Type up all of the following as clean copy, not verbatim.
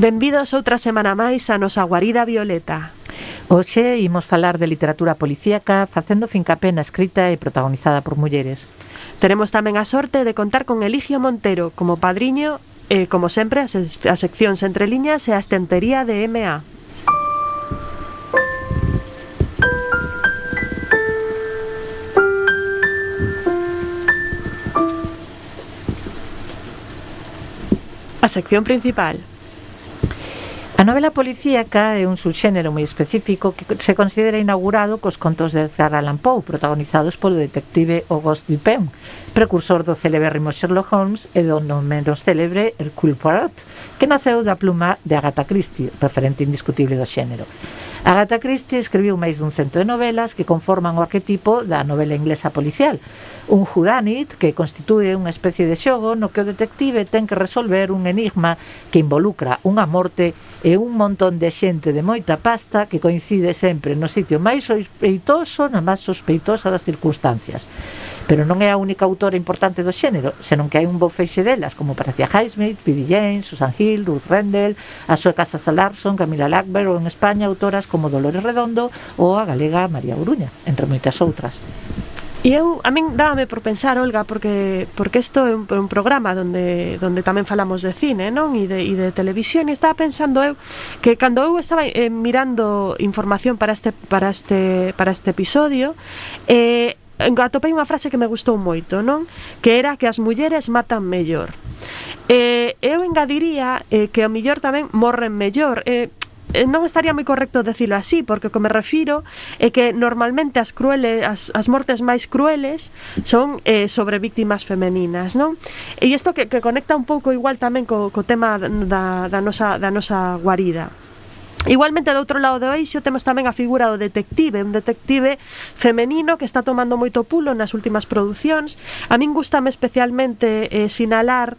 Benvidos outra semana máis a nosa guarida violeta. Hoxe imos falar de literatura policíaca facendo fincapé na escrita e protagonizada por mulleres. Teremos tamén a sorte de contar con Eligio Montero como padriño e, como sempre, as seccións entre liñas e a estentería de M.A. A sección principal. A novela policíaca é un subxénero moi específico que se considera inaugurado cos contos de Edgar Allan Poe, protagonizados polo detective Auguste Dupin, precursor do celebérrimo Sherlock Holmes e do non menos célebre Hercule Poirot, que naceu da pluma de Agatha Christie, referente indiscutible do xénero. Agatha Christie escribiu máis dun cento de novelas que conforman o arquetipo da novela inglesa policial, un whodunit que constitúe unha especie de xogo no que o detective ten que resolver un enigma que involucra unha morte e un montón de xente de moita pasta que coincide sempre no sitio máis sospeitoso, na máis sospeitosa das circunstancias. Pero non é a única autora importante do xénero, senón que hai un bo feixe delas, como Patricia Highsmith, Biddy James, Susan Hill, Ruth Rendell, a sueca Sasa Larsson, Camila Lackberg, ou en España autoras como Dolores Redondo ou a galega María Uruña, entre moitas outras. E a min dábame por pensar, Olga, porque isto é un programa onde tamén falamos de cine, non? E de televisión, e estaba pensando eu que cando eu estaba mirando información para este episodio, atopei unha frase que me gustou moito, non? Que era que as mulleres matan mellor. Eu engadiría que ao mellor tamén morren mellor. Non estaría moi correcto decirlo así, porque o que me refiro é que normalmente as mortes máis crueles son sobre víctimas femeninas, non? E isto que conecta un pouco igual tamén co tema da nosa guarida. Igualmente, do outro lado do eixo temos tamén a figura do detective, un detective femenino que está tomando moito pulo nas últimas producións. A min gustame especialmente sinalar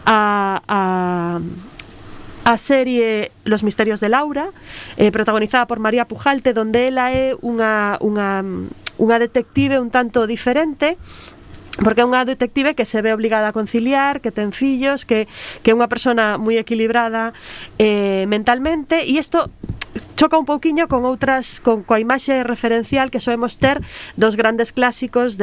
a serie Los misterios de Laura, protagonizada por María Pujalte, donde ela é unha detective un tanto diferente, porque é unha detective que se ve obligada a conciliar, que ten fillos, que é unha persona moi equilibrada mentalmente, e isto choca un pouquiño con outras, coa imaxe referencial que soemos ter dos grandes clásicos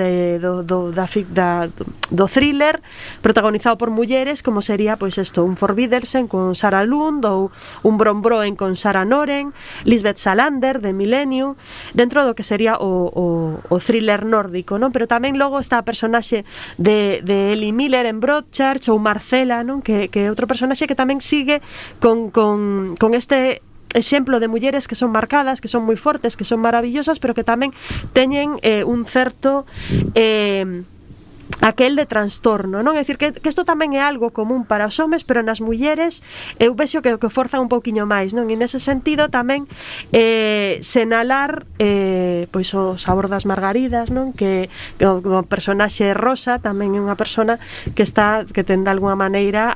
do thriller protagonizado por mulleres, como sería pois isto, un Forbidden con Sarah Lund, ou un Brombroen con Sarah Noren, Lisbeth Salander de Millennium, dentro do que sería o thriller nórdico, non? Pero tamén logo está a personaxe de Ellie Miller en Broadchurch, ou Marcela, non? Que é outro personaxe que tamén sigue con este exemplo de mulleres que son marcadas, que son moi fortes, que son maravillosas, pero que tamén teñen un certo aquel de trastorno, non? É dicir, que isto tamén é algo común para os homes, pero nas mulleres eu vexo que forzan un pouquiño máis, non? E nese sentido tamén senalar pois o Sabor das Margaridas, non? Que o personaxe Rosa tamén é unha persona que ten de alguna maneira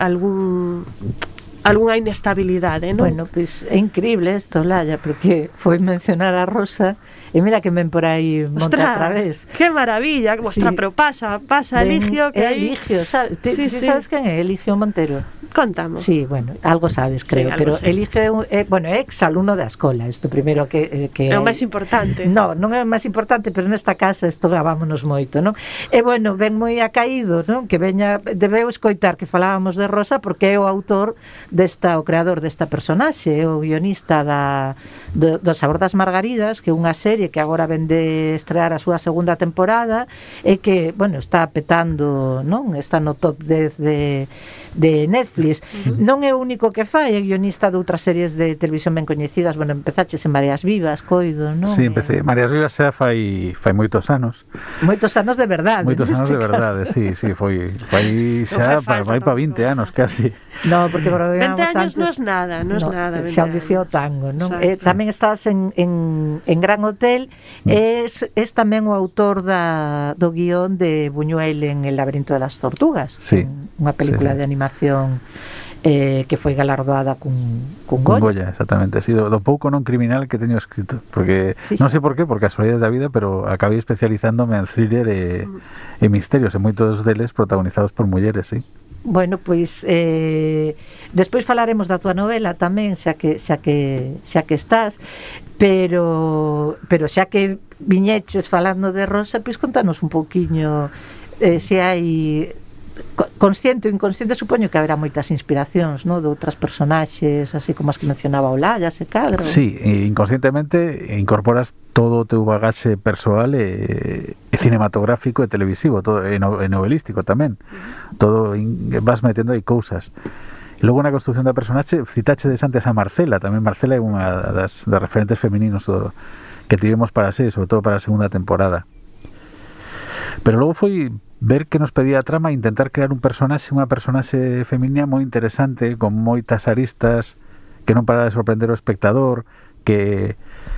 algunha inestabilidade, non? Bueno, pois é increíble isto, Laia, porque foi mencionar a Rosa e mira que ven por aí monte a través. Que maravilla, mostra, sí. Pero pasa Eligio, que aí... Eligio, sabes? Sí. Sabes quen é Eligio Montero? Contamos. Sí, bueno, algo sabes, creo, sí, pero sei. Eligio é ex alumno da escola, isto primeiro que é o máis importante. Non é o máis importante, pero nesta casa isto gravámonos moito, non? E bueno, ven moi acaído, non? Que debeu escoitar que falábamos de Rosa porque é o autor o creador desta personaxe, o guionista do Sabor das Margaridas, que é unha serie que agora ven de estrear a súa segunda temporada e que, bueno, está petando, non? Está no top 10 de Netflix. Non é o único que fai, é guionista de outras series de televisión ben coñecidas. Bueno, empezaches en Mareas Vivas, coido, non? Sí, empecé. Mareas Vivas xa fai moitos anos. Moitos anos de verdade. Moitos anos de verdade, sí, foi xa vai para 20 anos casi. No, porque 20 anos non é nada, non é nada. Xa o dicía o tango, non? Tamén estás en Gran Hotel, es tamén o autor do guión de Buñuel en El laberinto de las tortugas, sí. Unha película de animación que foi galardoada cun Goya. Goya, exactamente. Sí, do pouco non criminal que teño escrito, porque non sei por qué, por casualidades da vida, pero acabei especializándome en thriller e misterios, e moitos deles protagonizados por mulleres, sí. Bueno, pois despois falaremos da tua novela tamén, xa que estás, pero xa que viñeches falando de Rosa, pois contanos un pouquiño se hai consciente ou inconsciente, supoño que haberá moitas inspiracións, no, de outras personaxes, así como as que mencionaba Olalla, se cadra. Sí, inconscientemente incorporas todo o teu bagaxe persoal e cinematográfico e televisivo, todo e novelístico tamén. Todo vas metendo aí cousas. E logo na construción da personaxe citache antes a Marcela, tamén Marcela é unha das referentes femininos que tivemos para a serie, sobre todo para a segunda temporada. Pero logo foi ver que nos pedía a trama e intentar crear unha personaxe feminina moi interesante, con moitas aristas, que non parara de sorprender o espectador, que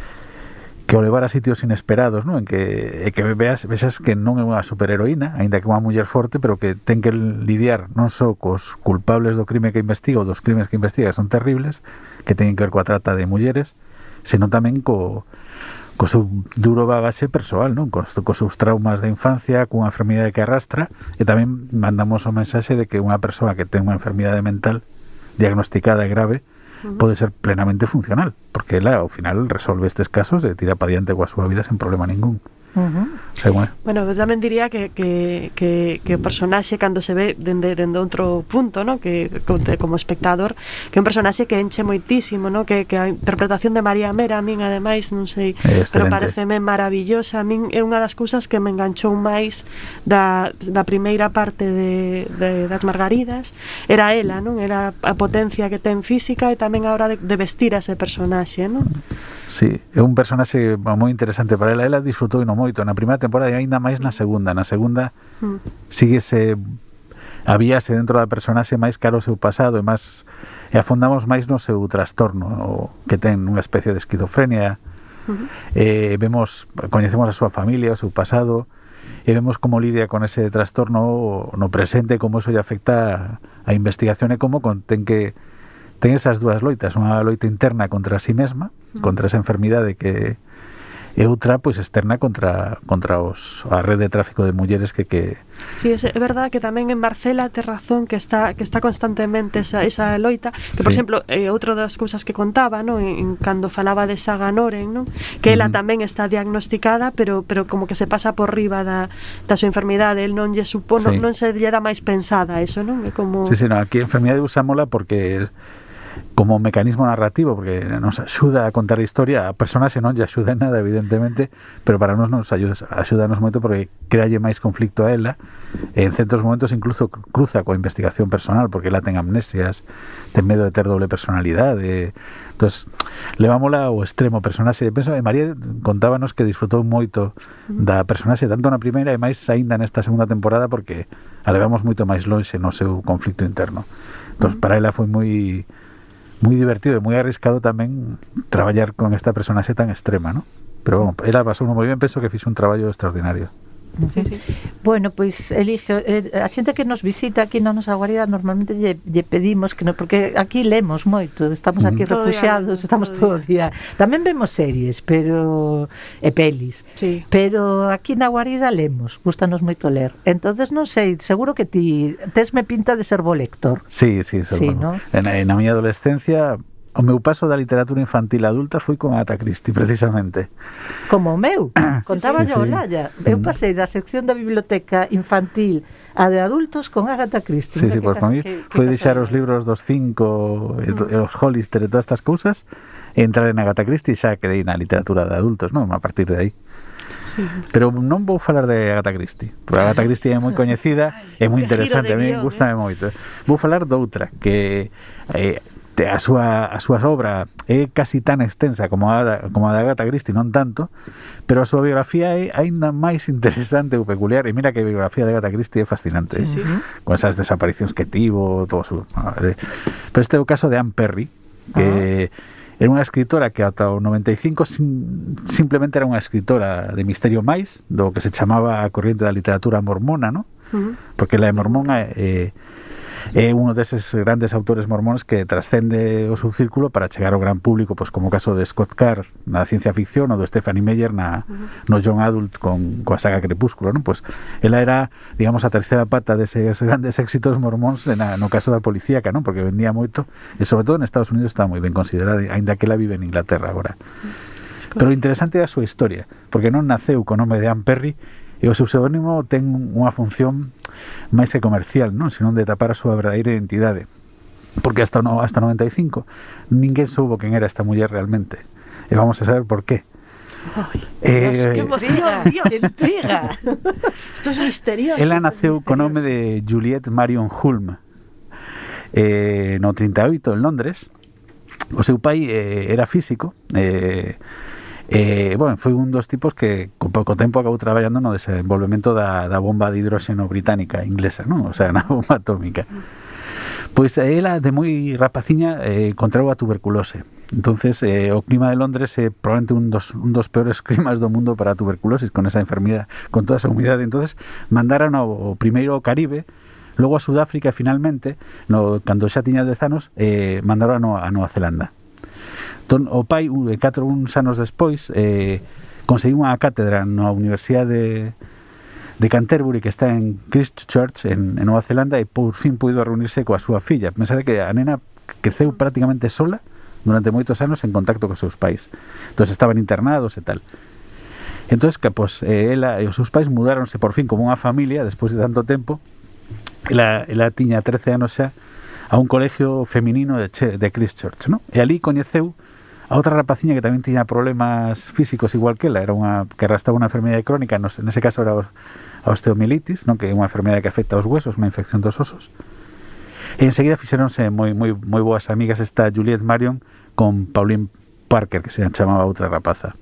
o levara a sitios inesperados, non? En que vexas que non é unha superheroína, aínda que é unha muller forte, pero que ten que lidiar non só cos culpables do crime que investiga ou dos crimes que investiga, que son terribles, que teñen que ver coa trata de mulleres, senón tamén co seu duro bagaxe persoal, non? Cos seus traumas de infancia, cunha enfermidade que arrastra, e tamén mandamos o mensaxe de que unha persoa que ten unha enfermidade mental diagnosticada e grave pode ser plenamente funcional, porque ela ao final resolve estes casos e tira pa diante coa súa vida sen problema ningún. Bueno, pues tamén diría que o personaxe cando se ve dende outro punto, ¿no? Que como espectador, que é un personaxe que enche moitísimo, ¿no? Que a interpretación de María Mera, a min ademais, non sei, pero pareceme maravillosa. A min é unha das cousas que me enganchou máis da primeira parte das Margaridas, era ela, non? Era a potencia que ten física e tamén a hora de vestir a ese personaxe, non? Sí, é un personaxe moi interesante para ela. Ela disfrutou no moito na primeira temporada e aínda máis na segunda. Na segunda síguese, habíase dentro da personaxe máis claro o seu pasado e afondamos máis no seu trastorno, que ten unha especie de esquizofrenia. Coñecemos a súa familia, o seu pasado, e vemos como lidia con ese trastorno no presente, como eso lle afecta a investigación e como ten esas dúas loitas, unha loita interna contra si mesma, contra esa enfermidade que e outra pois externa contra a rede de tráfico de mulleres que... Sí, é verdade que tamén en Marcela te razón que está constantemente esa loita, que por exemplo, outra das cousas que contaba, ¿no? En cando falaba de Saga Noren, ¿no? Que ela tamén está diagnosticada, pero como que se pasa por riba da súa enfermidade, el non lle supón, non se lle dá máis pensada eso, non? É como... Sí, no, aquí a enfermidade usámola porque como mecanismo narrativo, porque nos axuda a contar a historia. A personaxe non lle axuda en nada, evidentemente, pero para nos axudanos moito porque crealle máis conflicto a ela, e en certos momentos incluso cruza coa investigación personal, porque ela ten amnesias, ten medo de ter doble personalidade. Entonces, levámola ao extremo personaxe. Penso que María contábanos que disfrutou moito da personaxe, tanto na primeira e máis aínda nesta segunda temporada, porque a levamos moito máis lonxe no seu conflicto interno. Entonces, para ela foi moi divertido e moi arriscado tamén traballar con esta personaxe tan extrema, ¿no? Pero bueno, ela pasou moi ben, penso que fixo un traballo extraordinario. Sí. Bueno, pois Eligio, a xente que nos visita aquí na nosa guarida normalmente lle pedimos que porque aquí lemos moito, estamos aquí refuxiados, estamos todo o día. Tamén vemos series, pero pelis. Sí. Pero aquí na guarida lemos, gustanos moito ler. Entonces non sei, seguro que ti tesme pinta de ser bo lector. Sí, seguro. Sí, ¿no? Na miña adolescencia o meu paso da literatura infantil adulta foi con Agatha Christie, precisamente. Como o meu, contaba yo Olalla. Eu pasei da sección da biblioteca infantil a de adultos con Agatha Christie. Sí, por mí foi deixar os libros dos 5 e os Hollister e todas estas cousas e entrar en Agatha Christie, xa quedei na literatura de adultos, non? A partir de aí. Sí. Pero non vou falar de Agatha Christie, porque Agatha Christie é moi coñecida, é moi interesante, a mí gustame moito. Vou falar doutra que a súa obra é casi tan extensa como a da Agatha Christie, non tanto, pero a súa biografía é aínda máis interesante ou peculiar, e mira que a biografía de Agatha Christie é fascinante, con esas desaparicións que tivo, todo su... Pero este é o caso de Anne Perry, que era unha escritora que ata o 95 simplemente era unha escritora de misterio máis, do que se chamaba a corriente da literatura mormona, ¿no? Porque ela é mormona uno deses grandes autores mormóns que trascende o seu círculo para chegar ao gran público, pois como o caso de Scott Card na ciencia ficción ou do Stephanie Meyer no young adult coa saga Crepúsculo, non? Pois ela era, digamos, a terceira pata deses grandes éxitos mormóns no caso da policíaca, non? Porque vendía moito e sobre todo en Estados Unidos está moi ben considerada, aínda que ela vive en Inglaterra agora. Pero interesante é a súa historia, porque non naceu co nome de Anne Perry e o seu pseudónimo ten unha función máis que comercial, non? Senón de tapar a súa verdadeira identidade. Porque hasta 95 ninguén soubo quen era esta muller realmente. E vamos a saber por qué. Ay, Dios, qué emoción, Dios. ¡Qué intriga! Esto es misterioso. Ela naceu co nome de Juliette Marion Hulme no 38 en Londres. O seu pai era físico, bueno, foi un dos tipos que con pouco tempo acabou traballando no desenvolvemento da bomba de hidróxeno británica inglesa, non? O sea, na bomba atómica. Pois ela de moi rapaciña contraeu a tuberculose. Entonces o clima de Londres é probablemente un dos peores climas do mundo para a tuberculosis, con esa enfermedad, con toda esa humidade. Entonces mandaron ao primeiro ao Caribe, logo a Sudáfrica e finalmente, cando xa tiña 10 anos, mandaron a Nova Zelanda. Entón, o pai, uns anos despois, conseguiu unha cátedra na Universidade de Canterbury, que está en Christchurch, en Nova Zelanda, e por fin puido reunirse coa súa filla. Pensade que a nena creceu prácticamente sola durante moitos anos en contacto cos seus pais. Entón, estaban internados e tal. Entón, pues, ela e os seus pais mudáronse por fin como unha familia, despois de tanto tempo. Ela tiña 13 anos xa a un colegio feminino de Christchurch, ¿no? E ali coñeceu a outra rapaciña que tamén tiña problemas físicos igual que ela, era que arrastraba unha enfermedade crónica, nese caso era a osteomielitis, ¿no? Que é unha enfermedade que afecta aos huesos, unha infección dos osos. E enseguida fixeronse moi boas amigas esta Juliette Marion con Pauline Parker, que se chamaba outra rapaza.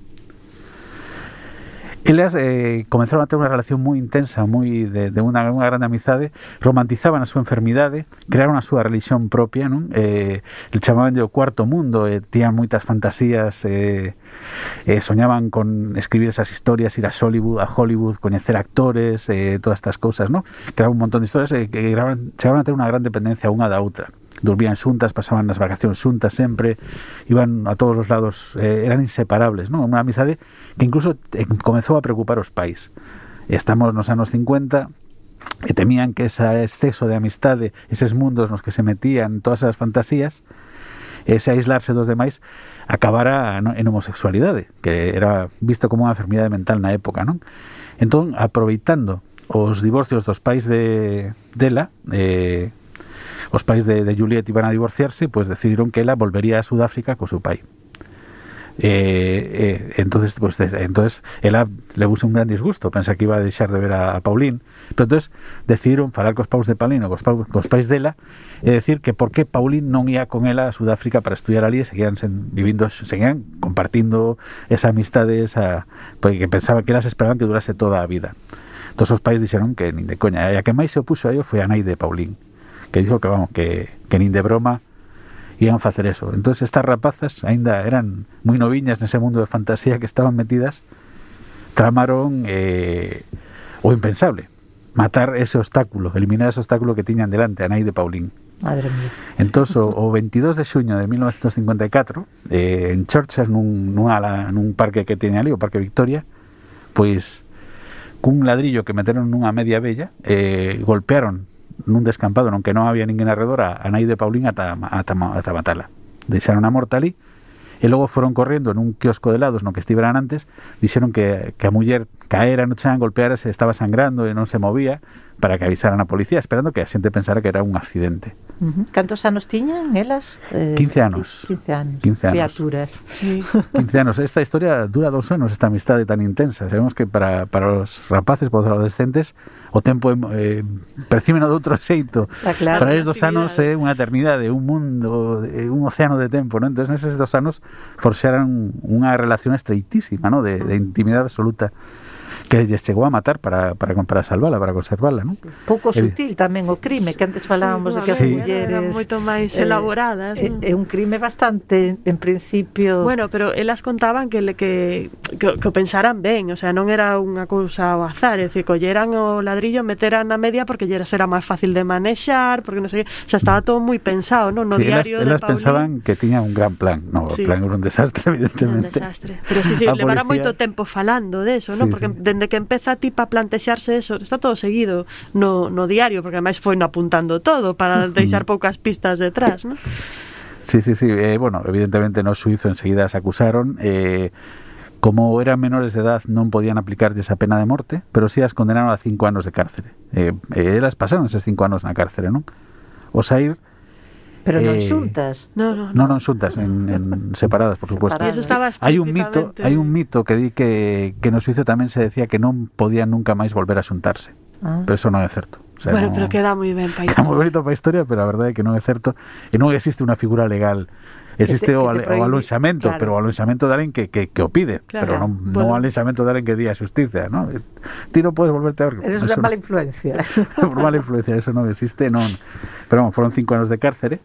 Elas comenzaron a ter unha relación moi intensa, moi de unha grande amizade, romantizaban a súa enfermidade, crearon a súa religión propia, non? Le chamaban o cuarto mundo, tiñan moitas fantasías, soñaban con escribir esas historias, ir a Hollywood, coñecer actores, todas estas cousas, non? Crearon un montón de historias que chegaron a ter unha gran dependencia unha da outra. Dormían xuntas, pasaban as vacacións xuntas sempre, iban a todos os lados, eran inseparables, non? Unha amizade que incluso comezou a preocupar os pais. Estamos nos anos 50 e temían que ese exceso de amistade, eses mundos nos que se metían, todas as fantasías, ese aislarse dos demais, acabara en homosexualidade, que era visto como unha enfermidade mental na época, non? Entón, aproveitando os divorcios dos pais dela, os pais de Juliette iban a divorciarse, pues decidiron que ela volvería a Sudáfrica co seu pai. Entonces ela levouse un gran disgusto, pensa que iba a deixar de ver a Pauline, pero entonces decidiron falar cos pais de Pauline ou cos pais dela e decir que por que Pauline non ia con ela a Sudáfrica para estudiar ali e seguían compartindo esa amistade, porque pensaba que elas esperaban que durase toda a vida. Entón os pais dixeron que nin de coña, e a que máis se opuxo a ello foi a nai de Pauline, que dixo que nin de broma iban a facer eso. Entonces estas rapazas aínda eran moi noviñas nese mundo de fantasía que estaban metidas, tramaron o impensable, matar ese obstáculo, eliminar ese obstáculo que tiñan delante a nai de Pauline. Madre mía. Entonces o 22 de xuño de 1954 en Churchill, nun parque que tiña ali, o Parque Victoria, pois cun ladrillo que meteron nunha media bella, golpearon nun descampado non que non había ninguén arredor a nai de Pauline ata matala. Deixaron a morta ali e logo foron correndo nun quiosco de helados no que estiveran antes, dixeron que a muller caera no chan, golpeara, se estaba sangrando e non se movía, para que avisaran a policía, esperando que a xente pensara que era un accidente. Cantos anos tiñan elas? 15 anos. 15 anos. Criaturas. Sí. 15 anos. Esta historia dura 2 anos, esta amistade tan intensa. Sabemos que para os rapaces, para os adolescentes, o tempo percíbeno de outro xeito. Claro. Para eles 2 anos é unha eternidade, un mundo, un océano de tempo, ¿no? Entón, neses 2 anos forxaran unha relación estreitísima, ¿no? de intimidade absoluta. que lles chegou a matar para salvala, para conservala, non? Sí. Pouco sutil tamén o crime, que antes falábamos de que as mulleres eran moito máis elaboradas, non? É un crime bastante, en principio... Bueno, pero elas contaban que o pensaran ben, o sea, non era unha cousa ao azar, é dicir, colleran o ladrillo, meteran na media porque lles era máis fácil de manexar, porque non sei, o sea, estaba todo moi pensado, non? No diario elas de Paulín pensaban que tiña un gran plan, no, o plan era un desastre, evidentemente. Un desastre. Pero sí, levará moito tempo falando de eso, non? Porque dende que empeza a ti para plantexarse eso, está todo seguido no diario, porque ademais foi no apuntando todo para deixar poucas pistas detrás, non? Sí. Bueno, evidentemente no suizo enseguida se acusaron. Como eran menores de edad non podían aplicarlles a pena de morte, pero sí as condenaron a 5 anos de cárcere. Elas pasaron eses 5 anos na cárcere, non? Osair. Pero non xuntas. Non xuntas, en separadas, por supuesto. E eso estaba Hai un mito que di que no suizo tamén se decía que non podían nunca máis volver a xuntarse. Pero eso non é certo. O sea, bueno, pero queda moi ben para a historia. Queda moi bonito para a historia, pero a verdade é que non é certo. E non existe unha figura legal. Existe o alonxamento, claro. Pero o alonxamento de alguén que o pide, claro. Pero non o alonxamento de alguén que di a xusticia, ¿no? Ti non podes volverte a ver. Eres unha mala influencia. Por mala influencia, eso non existe, non. Pero bueno, foron 5 anos de cárcere.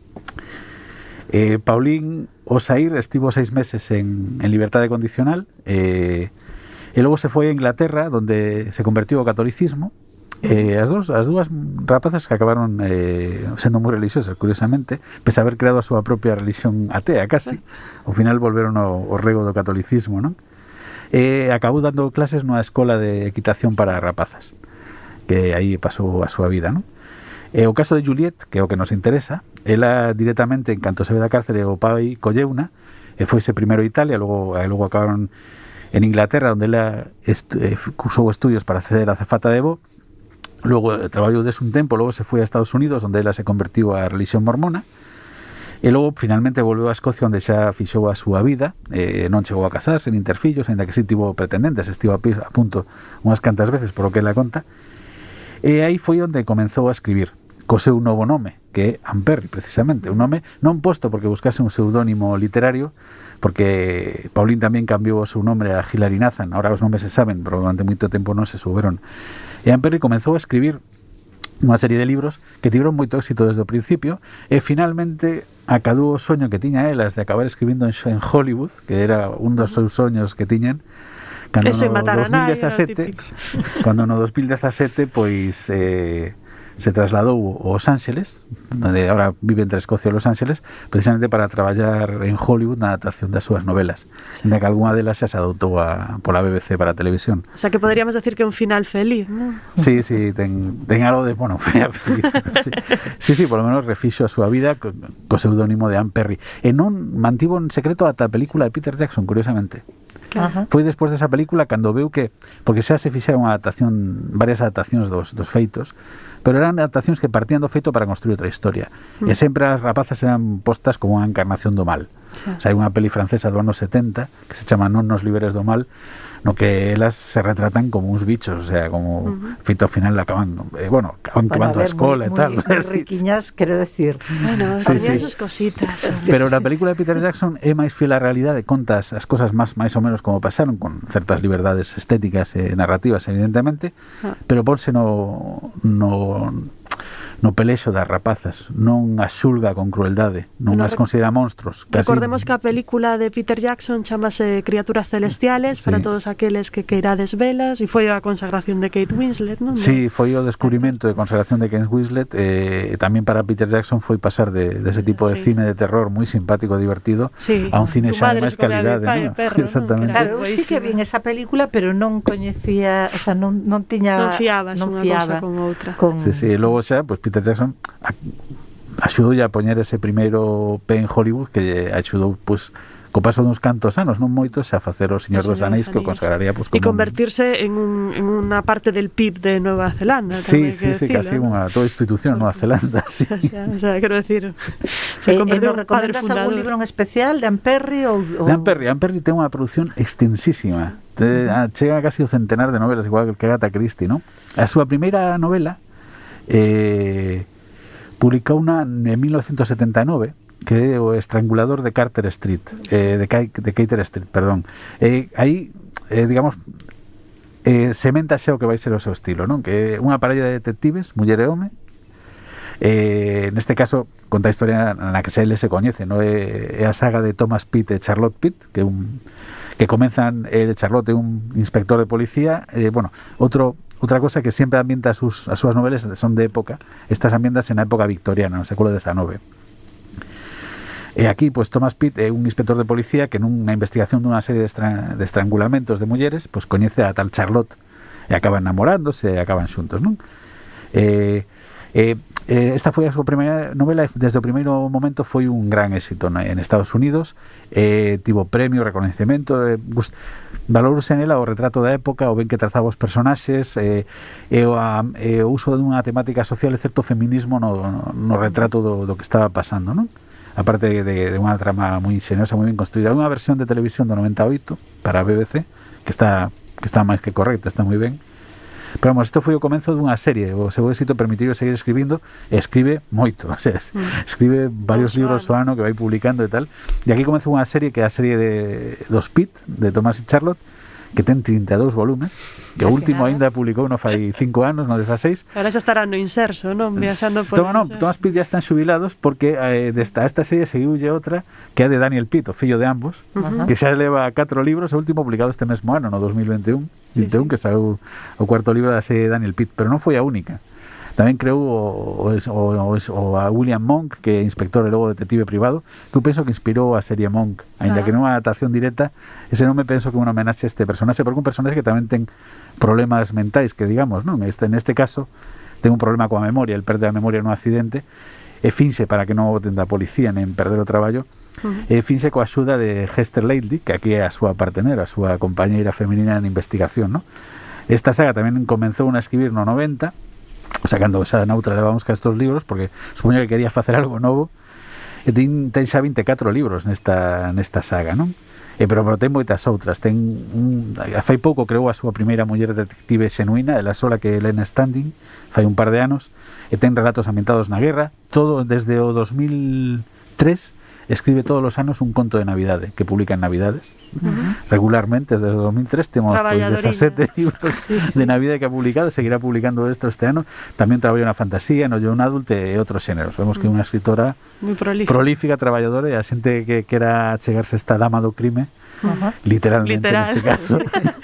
Paulín Osair estivo 6 meses en liberdade condicional, e logo se foi a Inglaterra, donde se convertiu ao catolicismo. As dúas rapazas que acabaron sendo moi religiosas, curiosamente, pese a haber creado a súa propia religión atea, casi, ao final volveron ao rego do catolicismo, non? Acabou dando clases nunha escola de equitación para rapazas, que aí pasou a súa vida, non? O caso de Juliette, que é o que nos interesa, ela directamente, en canto se ve da cárcere, o pai colleuna, foise primeiro a Italia, logo acabaron en Inglaterra, onde ela cursou estudios para ser azafata de voo. Logo traballou des un tempo, logo se foi a Estados Unidos, onde ela se convertiu á religión mormona, e logo finalmente volveu a Escocia, onde xa fixou a súa vida. Non chegou a casarse, nin ter fillos, ainda que si tivo pretendentes, estivo a punto unhas cantas veces, por o que ela conta. E aí foi onde comenzou a escribir co seu novo nome, que é Anne Perry, precisamente, un nome non posto porque buscase un pseudónimo literario, porque Paulín tamén cambiou o seu nome a Hilary Nathan. Ahora os nomes se saben, pero durante moito tempo non se souberon. E Anne Perry comenzou a escribir unha serie de libros que tiveron moito éxito desde o principio, e finalmente acadou o soño que tiña elas de acabar escribindo en Hollywood, que era un dos seus soños que tiñan, cando no 2017 pois se trasladou aos Ángeles, onde agora vive entre Escocia e Los Ángeles, precisamente para traballar en Hollywood na adaptación das súas novelas, onde que algunha delas xa se adoptou pola BBC para a televisión. O sea, que poderíamos decir que é un final feliz, non? Sí, ten algo de, bueno, final feliz. Sí, por lo menos refixo a súa vida co pseudónimo de Anne Perry. E non mantivo en secreto ata a película de Peter Jackson, curiosamente. Claro. Foi despois desa película cando veu que, porque xa se fixeron varias adaptacións dos feitos, pero eran adaptacións que partían do feito para construir outra historia. E sempre as rapazas eran postas como unha encarnación do mal. O sea, hai unha peli francesa do ano 70 que se chama Non nos liberes do mal, no que elas se retratan como uns bichos, o sea, como feito ao final acaban quemando a escola e tal. Moi riquiñas, quero decir. Bueno, tenía sus cositas. Pero na película de Peter Jackson é máis fiel á realidade, contas as cosas máis ou menos como pasaron, con certas liberdades estéticas e narrativas, evidentemente, pero ponse no pelexo das rapazas, non as xulga con crueldade, non as considera monstros. Recordemos que a película de Peter Jackson chamase Criaturas Celestiales, para todos aqueles que queirades velas, e foi a consagración de Kate Winslet, non? Sí, foi o descubrimento de consagración de Kate Winslet, e tamén para Peter Jackson foi pasar de ese tipo de cine de terror moi simpático, divertido, a un cine xa de máis calidade, non? Exactamente. Claro, eu sí que vi esa película, pero non coñecía, o sea, non tiña... Non fiabas unha cosa con outra. Sí, logo xa, pues Peter Jackson axudou a poñer ese primeiro pé en Hollywood, que axudou, pues, co paso duns cantos anos, non moitos, a facer o Señor dos Anéis, que o consagraría, pues, como... E convertirse en unha parte del PIB de Nueva Zelanda. Sí, casi unha toda institución Nueva Zelanda. Sí. O sea, quero decir, se convertiu en padre fundador. Algún libro en especial de Anne Perry? De Anne Perry ten unha produción extensísima. Chega casi o centenar de novelas, igual que Agatha Christie, ¿no? A súa primeira novela publicou en 1979, que é o Estrangulador de Carter Street, de Carter Street, perdón. Aí, digamos, sementa xa o que vai ser o seu estilo, non? Que unha parella de detectives, muller e home, neste caso conta a historia na que eles se coñecen, non? É a saga de Thomas Pitt e Charlotte Pitt, que comenzan, Charlotte é un inspector de policía, bueno, outra cosa que sempre ambienta as súas novelas son de época, estas ambientas en a época victoriana, no século XIX. E aquí, pues, Thomas Pitt é un inspector de policía que nunha investigación dunha serie de estrangulamentos de mulleres, pues coñece a tal Charlotte e acaban enamorándose e acaban xuntos, non? Esta foi a súa primeira novela e desde o primeiro momento foi un gran éxito en Estados Unidos, tivo premio, recoñecemento, valorouse nela o retrato da época, o ben que trazaba os personaxes, e o uso dunha temática social e certo feminismo no retrato do que estaba pasando, non? Aparte de unha trama moi xenerosa, moi ben construída. Unha versión de televisión do 98 para a BBC que está máis que correcta, está moi ben. Pero vamos, isto foi o comenzo dunha serie. O seu éxito permitiu seguir escribindo, e escribe moito, o sea, escribe varios libros ao ano que vai publicando e tal. E aquí comeza unha serie que é a serie dos Pitt, de Thomas e Charlotte, que ten 32 volumes, que o último aínda publicou no fai 5 anos, no 16. Ahora xa estará no inserso, non? Viaxando por Thomas Pitt ya están xubilados porque esta serie seguiulle outra que é de Daniel Pitt, o fillo de ambos, que xa leva 4 libros, o último publicado este mesmo ano, no 2021, que saiu o cuarto libro da serie de Daniel Pitt, pero non foi a única. Tamén creou a William Monk, que é inspector e logo detective privado, que eu penso que inspirou a serie Monk, aínda que non é unha adaptación directa. Ese nome penso que é unha homenaxe a este personaxe, porque un personaxe que tamén ten problemas mentais, que digamos, non? Neste caso ten un problema coa memoria, el perde a memoria nun accidente e finxe, para que non o boten da policía nen perder o traballo, e finxe coa axuda de Hester Lately, que aquí é a súa partenera, a súa compañeira femenina en investigación, non? Esta saga tamén comenzou a escribir no 90, o sea, cando xa noutra levamos ca estos libros, porque supoño que quería facer algo novo, e ten xa 24 libros nesta saga, non? Pero ten moitas outras. Fai pouco creou a súa primeira muller detective xenuína, ela sola, que é Lena Standing, fai un par de anos, e ten relatos ambientados na guerra, todo desde o 2003. Escribe todos os anos un conto de Navidade que publica en Navidades regularmente. Desde 2003 temos 17 libros de Navidade que ha publicado, seguirá publicando este ano. Tamén traballa na fantasía, no young adult e outros xéneros. Vemos que é unha escritora moi prolífica, traballadora, e a xente que quera chegarse a esta dama do crime, literalmente neste caso,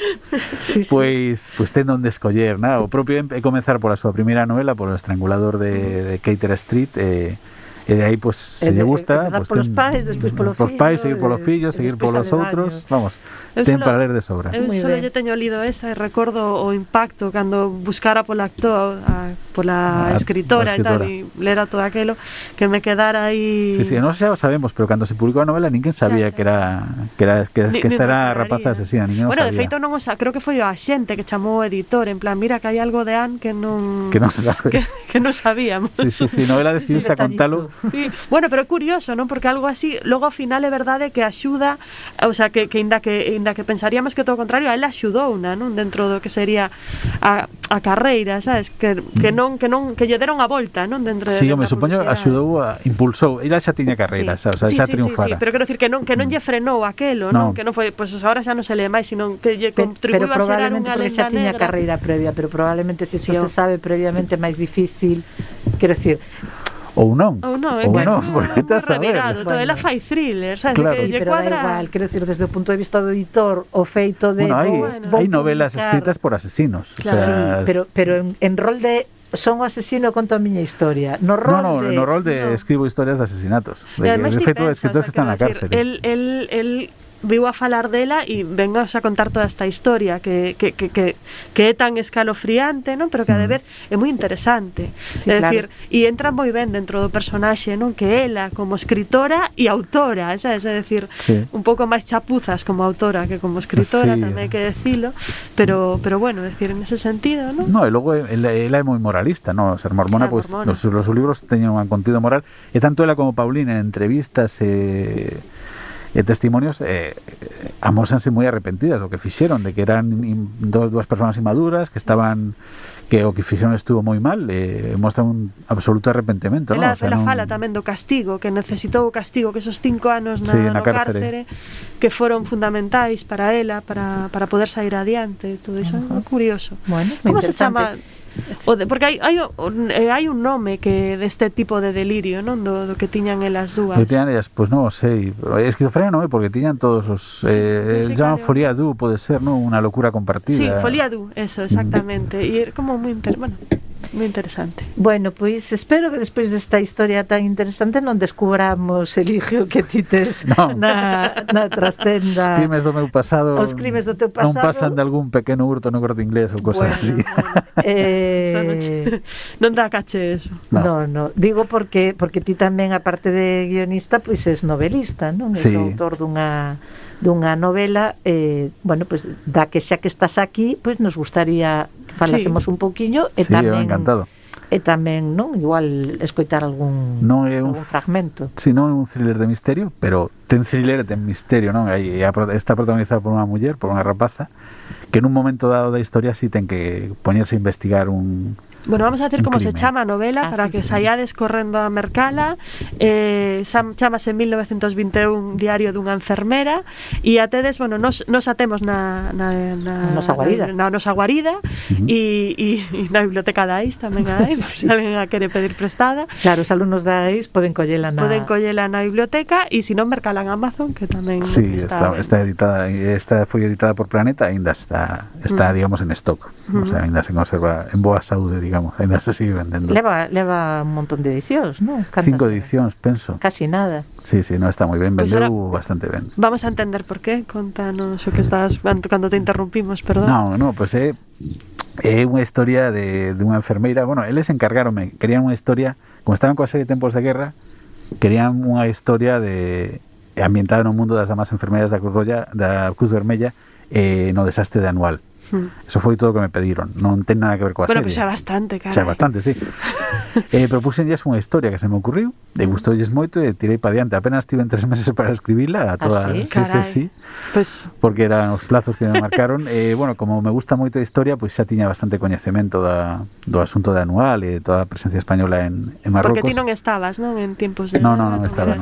pois ten onde escoller, o propio é comenzar pola súa primeira novela, polo Estrangulador de Cater Street, e de aí, pues, se lle gusta, pues, polos pais, despois polo fillo, seguir polos fillos, seguir polos outros, vamos, ten para ler de sobra. Eu só lle teño lido esa e recordo o impacto cando buscara pola pola escritora e tal, e lera todo aquelo, que me quedara aí. Sí, non xa o sabemos, pero cando se publicou a novela ninguén sabía que esta era a rapaza asesina, ninguén o sabía. Bueno, de feito non o creo que foi o axente que chamou o editor, en plan, mira que hai algo de Anne que non sabe. que non sabíamos. Sí, novela decidiu a contalo. Sí. Bueno, pero é curioso, non? Porque algo así, logo ao final é verdade que axuda, o sea, que inda que pensaríamos que todo o contrario, a ela axudou, non? Dentro do que sería a carreira, sabes? Que lle deron a volta, non? Dentro sí, me supoño axudou, impulsou, ela xa tiña carreira, xa triunfara. Sí, pero quero dicir que non lle frenou aquelo, non? Que non foi, pois agora xa non se lee máis, sino que lle contribuiu a xerar unha lenda negra. Pero probablemente xa tiña carreira previa, pero probablemente se iso se sabe previamente máis difícil, quero dicir, ou non, porque estás a ver. Ela fai thriller, sabes? Claro. Sí, pero da igual, quero decir, desde o punto de vista do editor, o feito de hai novelas escritas por asesinos, claro. O sea, sí, pero en rol de son o asesino, conto a miña historia. No rol de escribo historias de asesinatos. De feito, escritores que están na cárcel. El viu a falar dela e vengas a contar toda esta historia que é tan escalofriante, non? Pero que a de vez é moi interesante. Sí, é dicir, e entra moi ben dentro do personaxe, non? Que ela como escritora e autora, sabes? É dicir, un pouco máis chapuzas como autora que como escritora, tamén hai que decilo, pero bueno, decir, en ese sentido, non? No, e logo ela é moi moralista, non? Ser mormona, pois os libros teñen un contido moral, e tanto ela como Paulina en entrevistas testimonios amósanse moi arrepentidas do que fixeron, de que eran dúas persoas inmaduras que estaban que o que fixeron estuvo moi mal, mostra un absoluto arrepentimento, ela, ¿no? O sea, ela fala tamén do castigo, que necesitou o castigo, que esos 5 anos no cárcere que foron fundamentais para ela para poder sair adiante, todo iso é curioso. Bueno, como se chama? Porque hai un nome que deste tipo de delirio, non? Do que tiñan elas dúas. Que tiñan elas, pois non sei, esquizofrenia non é porque tiñan todos os llaman folia du, pode ser, non? Unha locura compartida. Sí, folia du, eso, exactamente. E como moi moi interesante. Bueno, pois espero que despois desta historia tan interesante non descubramos, Eligio, que ti tes na trastenda. Os crimes do meu pasado. Os crimes do teu pasado. Non pasan de algún pequeno hurto no Corte Inglés ou cosas así. Non dá caché eso. No. Digo porque ti tamén, aparte de guionista, pois es novelista, non? Sí. Es autor dunha novela, bueno, pois da que xa que estás aquí, pois nos gustaría que falásemos un pouquiño e tamén encantado. E tamén, non, igual escoitar algún fragmento. Si non é un thriller de misterio, pero ten thriller e ten misterio, non? Está protagonizado por unha muller, por unha rapaza, que en un momento dado da historia si ten que poñerse a investigar un Bueno, vamos a decir como se chama a novela para que saiades correndo a mercala. Chámase 1921 Diario dunha enfermera e a tedes, bueno, nos atemos na nosa guarida e na biblioteca da AIS tamén hai, se alguén a quere pedir prestada. Claro, os alumnos da AIS poden collela na biblioteca e se non mercala en Amazon, que tamén está editada, foi editada por Planeta, aínda está digamos en stock, o sea, aínda se conserva en boa saúde, digamos, ainda se sigue vendendo. Leva un montón de edicións, non? 5 edicións, penso. Casi nada. Sí, no, está moi ben, vendeu bastante ben. Vamos a entender por qué, contanos o que estás cando te interrumpimos, perdón. No, pues é unha historia de unha enfermeira, bueno, eles encargaronme, querían unha historia, como estaban coa serie de Tempos de Guerra, querían unha historia ambientada no mundo das damas enfermeiras da Cruz Vermella no desastre de Anual. Eso foi todo o que me pediron, non ten nada que ver coa serie. Bueno, pues xa bastante, cara. Xa bastante, sí. Propúxenlles unha historia que se me ocurriu, gustoulles moito e tirei para diante. Apenas tiven 3 meses para escribila a toda. Sí. Pues porque eran os plazos que me marcaron. Bueno, como me gusta moito a historia, pois xa tiña bastante coñecemento do asunto de Anual e de toda a presencia española en Marrocos. Porque ti non estabas, non? En tiempos de... Non estaba.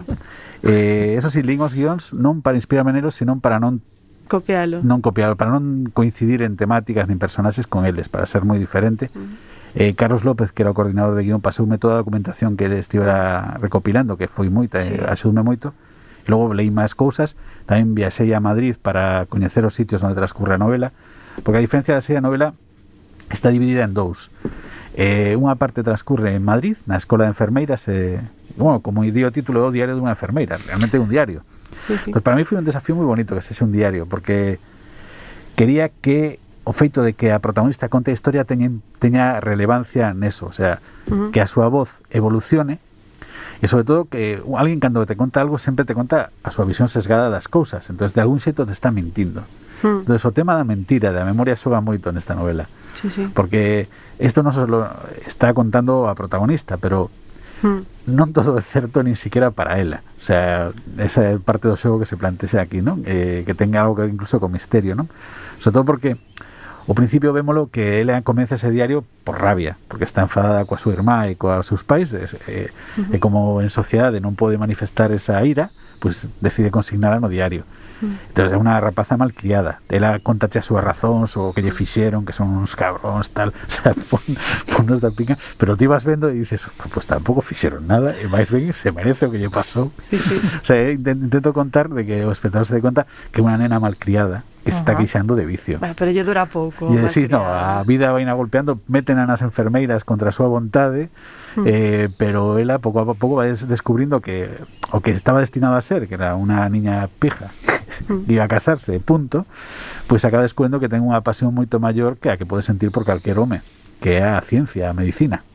Eso sí, lín os guións non para inspirarme nelos, senón para non copialo, para non coincidir en temáticas nin personaxes con eles, para ser moi diferente. Carlos López, que era o coordinador de guión, pasoume toda a documentación que ele estivera recopilando, que foi moita, axudoume moito. E logo leí máis cousas, tamén viaxei a Madrid para coñecer os sitios onde transcurre a novela, porque a diferencia da serie a novela está dividida en dous. Unha parte transcurre en Madrid, na Escola de Enfermeiras, bueno, como di o título, é o diario dunha enfermeira, realmente é un diario. Pues para mí foi un desafío moi bonito que sexe un diario, porque quería que o feito de que a protagonista conte a historia teña relevancia neso, o sea, que a súa voz evolucione e sobre todo que alguén cando te conta algo sempre te conta a súa visión sesgada das cousas, entonces de algún xeito te está mintindo. Entonces o tema da mentira, da memoria xoga moito nesta novela, porque isto non só está contando a protagonista, pero non todo é certo nin siquiera para ela, o sea, esa é parte do xogo que se plantea aquí, non? Que tenga algo que incluso con misterio, non? Sobre todo porque ao principio vémolo que ela comeza ese diario por rabia, porque está enfadada coa súa irmá e coa seus pais, e como en sociedade non pode manifestar esa ira, pues decide consignala no diario. Entonces é unha rapaza malcriada, ela contache as súas razóns o que lle fixeron, que son uns cabróns, tal, o sea, ponnos da pica, pero ti vas vendo e dices, pues tampouco fixeron nada, e máis ben se merece o que lle pasou. O sea, intento contar de que o espectador se dé conta que é unha nena malcriada que se está queixando de vicio. Bueno, pero lle dura pouco. E decís, no, a vida vai golpeando, meten a nas enfermeiras contra a súa vontade, pero ela pouco a pouco vai descubrindo que o que estaba destinado a ser, que era unha niña pija, iba a casarse, punto, pois acaba descubrindo que ten unha pasión moito maior que a que pode sentir por calquer home, que é a ciencia, a medicina.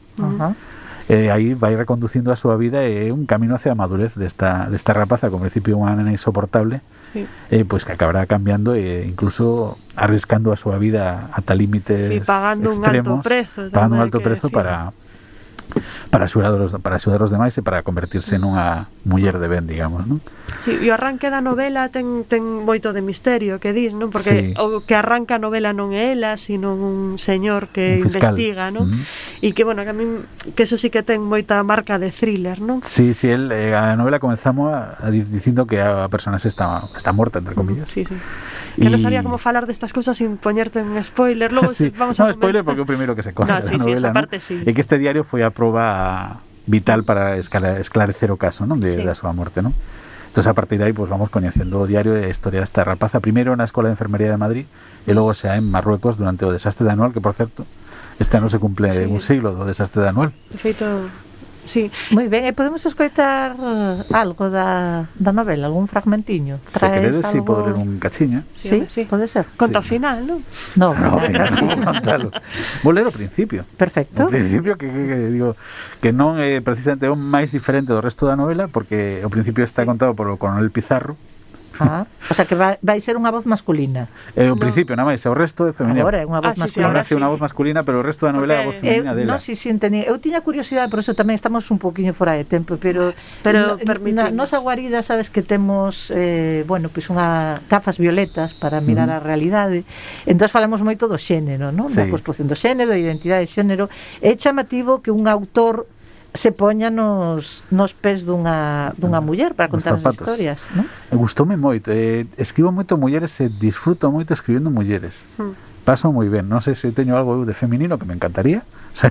Aí vai reconducindo a súa vida e un camino hacia a madurez desta rapaza, como principio unha nena insoportable, pois que acabará cambiando e incluso arriscando a súa vida ata límites pagando extremos, un alto prezo, pagando un alto prezo para axudar os demais e para convertirse nunha muller de ben, digamos, non? Sí, e o arranque da novela ten moito de misterio, que dis, non? Porque o que arranca a novela non é ela, sino un señor que investiga, non? E que, bueno, que a min, que eso sí que ten moita marca de thriller, non? Sí, a novela comenzamos dicindo que a personaxe está morta, entre comillas. Sí. Que non sabía como falar destas cousas sin poñerte un spoiler. Logo sí. vamos a spoiler porque é o primeiro que se conta da novela, esa parte sí. E que este diario foi a proba vital para esclarecer o caso, non? Da súa morte, non? Entón, a partir de aí, pues, vamos coñecendo o diario e a historia desta rapaza, primeiro na Escola de Enfermería de Madrid e logo xa en Marruecos durante o desastre de Anual, que, por certo, este ano se cumple un siglo do desastre de Anual. De feito, sí. Moi ben, e podemos escoitar algo da novela, algún fragmentiño? Se queredes, si podo ler un cachiño. Sí, pode ser. Conta ao final, non? No, sí, contalo. Vou ler o principio. Perfecto. O principio que digo que non é precisamente o máis diferente do resto da novela, porque o principio está contado por o coronel Pizarro. O sea que vai ser unha voz masculina. O principio, nada máis, o resto é femenino. Agora é unha voz masculina. Agora sí, unha voz masculina, pero o resto da novela é a voz femenina dela. Non, si, entendí. Eu tiña curiosidade, por eso tamén estamos un poquinho fora de tempo, pero na nosa guarida, sabes que temos pois unha gafas violetas para mirar a realidade. Entón falamos moito do xénero, non? Da construción do xénero, da identidade de xénero. É chamativo que un autor se poña nos pés dunha muller para contar as historias, non? Gustoume moito, escribo moito mulleres e disfruto moito escribindo mulleres. Paso moi ben, non sei se teño algo eu de feminino que me encantaría,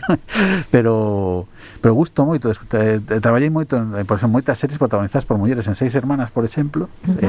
pero gusto moito, traballei moito por exemplo, moitas series protagonizadas por mulleres, en Seis Hermanas, por exemplo,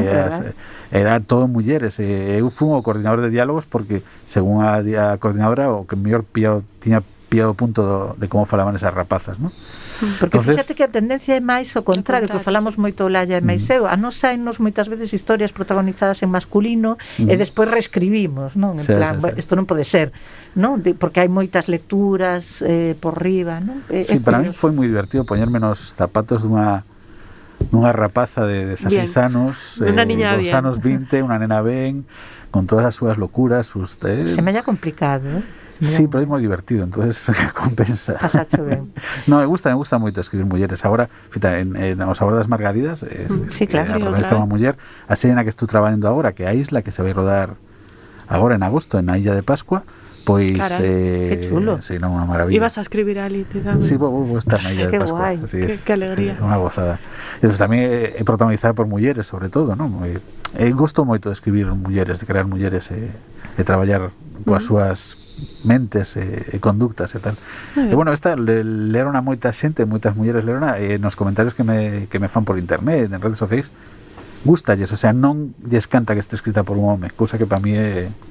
era todo mulleres, eu fui o coordinador de diálogos porque, según a coordinadora, o que mellor tiña pillado o punto de como falaban esas rapazas, non? Porque fíxate que a tendencia é máis o contrario, que falamos moito Laia e máis eu, a nos saennos moitas veces historias protagonizadas en masculino e despois reescribimos, non? En plan, isto non pode ser, non? Porque hai moitas lecturas por riba, non? Sí, para mí foi moi divertido poñerme nos zapatos dunha rapaza de 16 anos, dos anos 20, unha nena ben, con todas as súas locuras, Se me halla complicado, Sí, pero é moi divertido, entonces compensa. Pasacho ben. No, me gusta moito escribir mulleres. Agora, fita, en Os Sabor das Margaridas, claro, a protagonista unha muller, a serie na que estou traballando agora, que é a Isla, que se vai rodar agora en agosto, na Illa de Pascua, pois que chulo. Sí, non, unha maravilla. Ibas a escribir ali, te dame. Sí, vou estar na Illa de Pascua. Sí, que alegría. Unha gozada. E tamén é protagonizada por mulleres, sobre todo, non? Gosto moito de escribir mulleres, de crear mulleres e traballar coas súas mentes e conductas e tal. E bueno, esta leron a moita xente, moitas mulleres leron nos comentarios que me fan por internet, en redes sociais, gustalles, o sea, non lles canta que este escrita por un home, cousa que para mí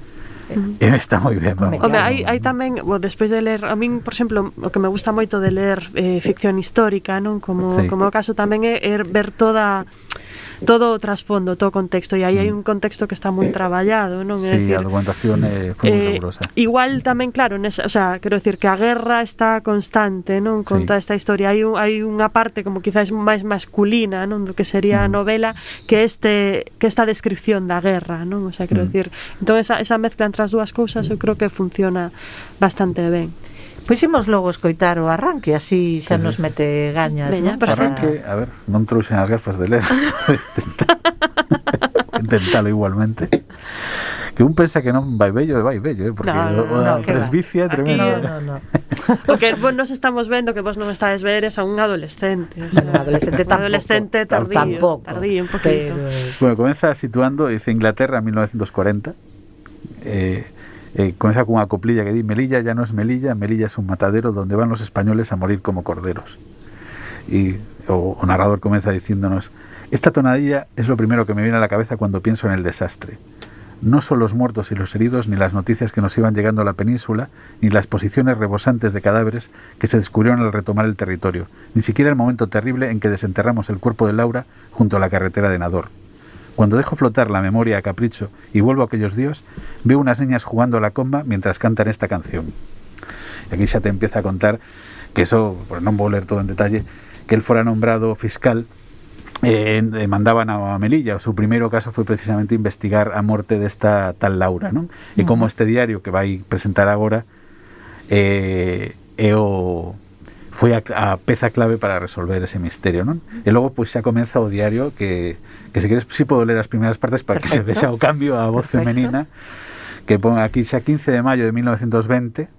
está moi ben, vamos. Home, hai tamén, despois de ler, a min, por exemplo, o que me gusta moito de ler ficción histórica, non? Como o caso tamén é ver todo o trasfondo, todo o contexto, e aí hai un contexto que está moi traballado, non? Sí, a documentación foi moi rigurosa. Igual tamén, claro, o sea, quero decir que a guerra está constante, non? Con toda esta historia, hai unha parte como quizás máis masculina, non? Do que sería a novela, que esta descripción da guerra, non? O sea, quero decir, entón esa mezcla entre as dúas cousas eu creo que funciona bastante ben. Pois imos logo escoitar o arranque, así xa nos mete gañas. Veña, ¿no? Arranque, a ver, non trouxen as gafas de ler. Intentalo igualmente. Que un pensa que non vai bello, porque o presbicia é tremendo. No. Porque vos nos estamos vendo que vos non estades ver a un adolescente, o sea, un adolescente tardío, un poquito. Bueno, comeza situando, dice Inglaterra 1940. Comienza con unha coplilla que di: Melilla ya no es Melilla, Melilla es un matadero donde van los españoles a morir como corderos. Y o narrador comienza diciéndonos: esta tonadilla es lo primero que me viene a la cabeza cuando pienso en el desastre. No son los muertos y los heridos, ni las noticias que nos iban llegando a la península, ni las posiciones rebosantes de cadáveres que se descubrieron al retomar el territorio, ni siquiera el momento terrible en que desenterramos el cuerpo de Laura junto a la carretera de Nador. Cuando dejo flotar la memoria a capricho y vuelvo a aquellos días, veo unas niñas jugando a la comba mientras cantan esta canción. Y aquí xa te empieza a contar que eso, pues non vou ler todo en detalle, que él fuera nombrado fiscal, mandaban a Melilla. O seu primeiro caso foi precisamente investigar a morte desta tal Laura, non? E como este diario que vai presentar agora foi a peza clave para resolver ese misterio, non? E logo pois xa comeza o diario que se queres si podo ler as primeiras partes para que se vexa o cambio a voz femenina, que pon aquí xa 15 de maio de 1920,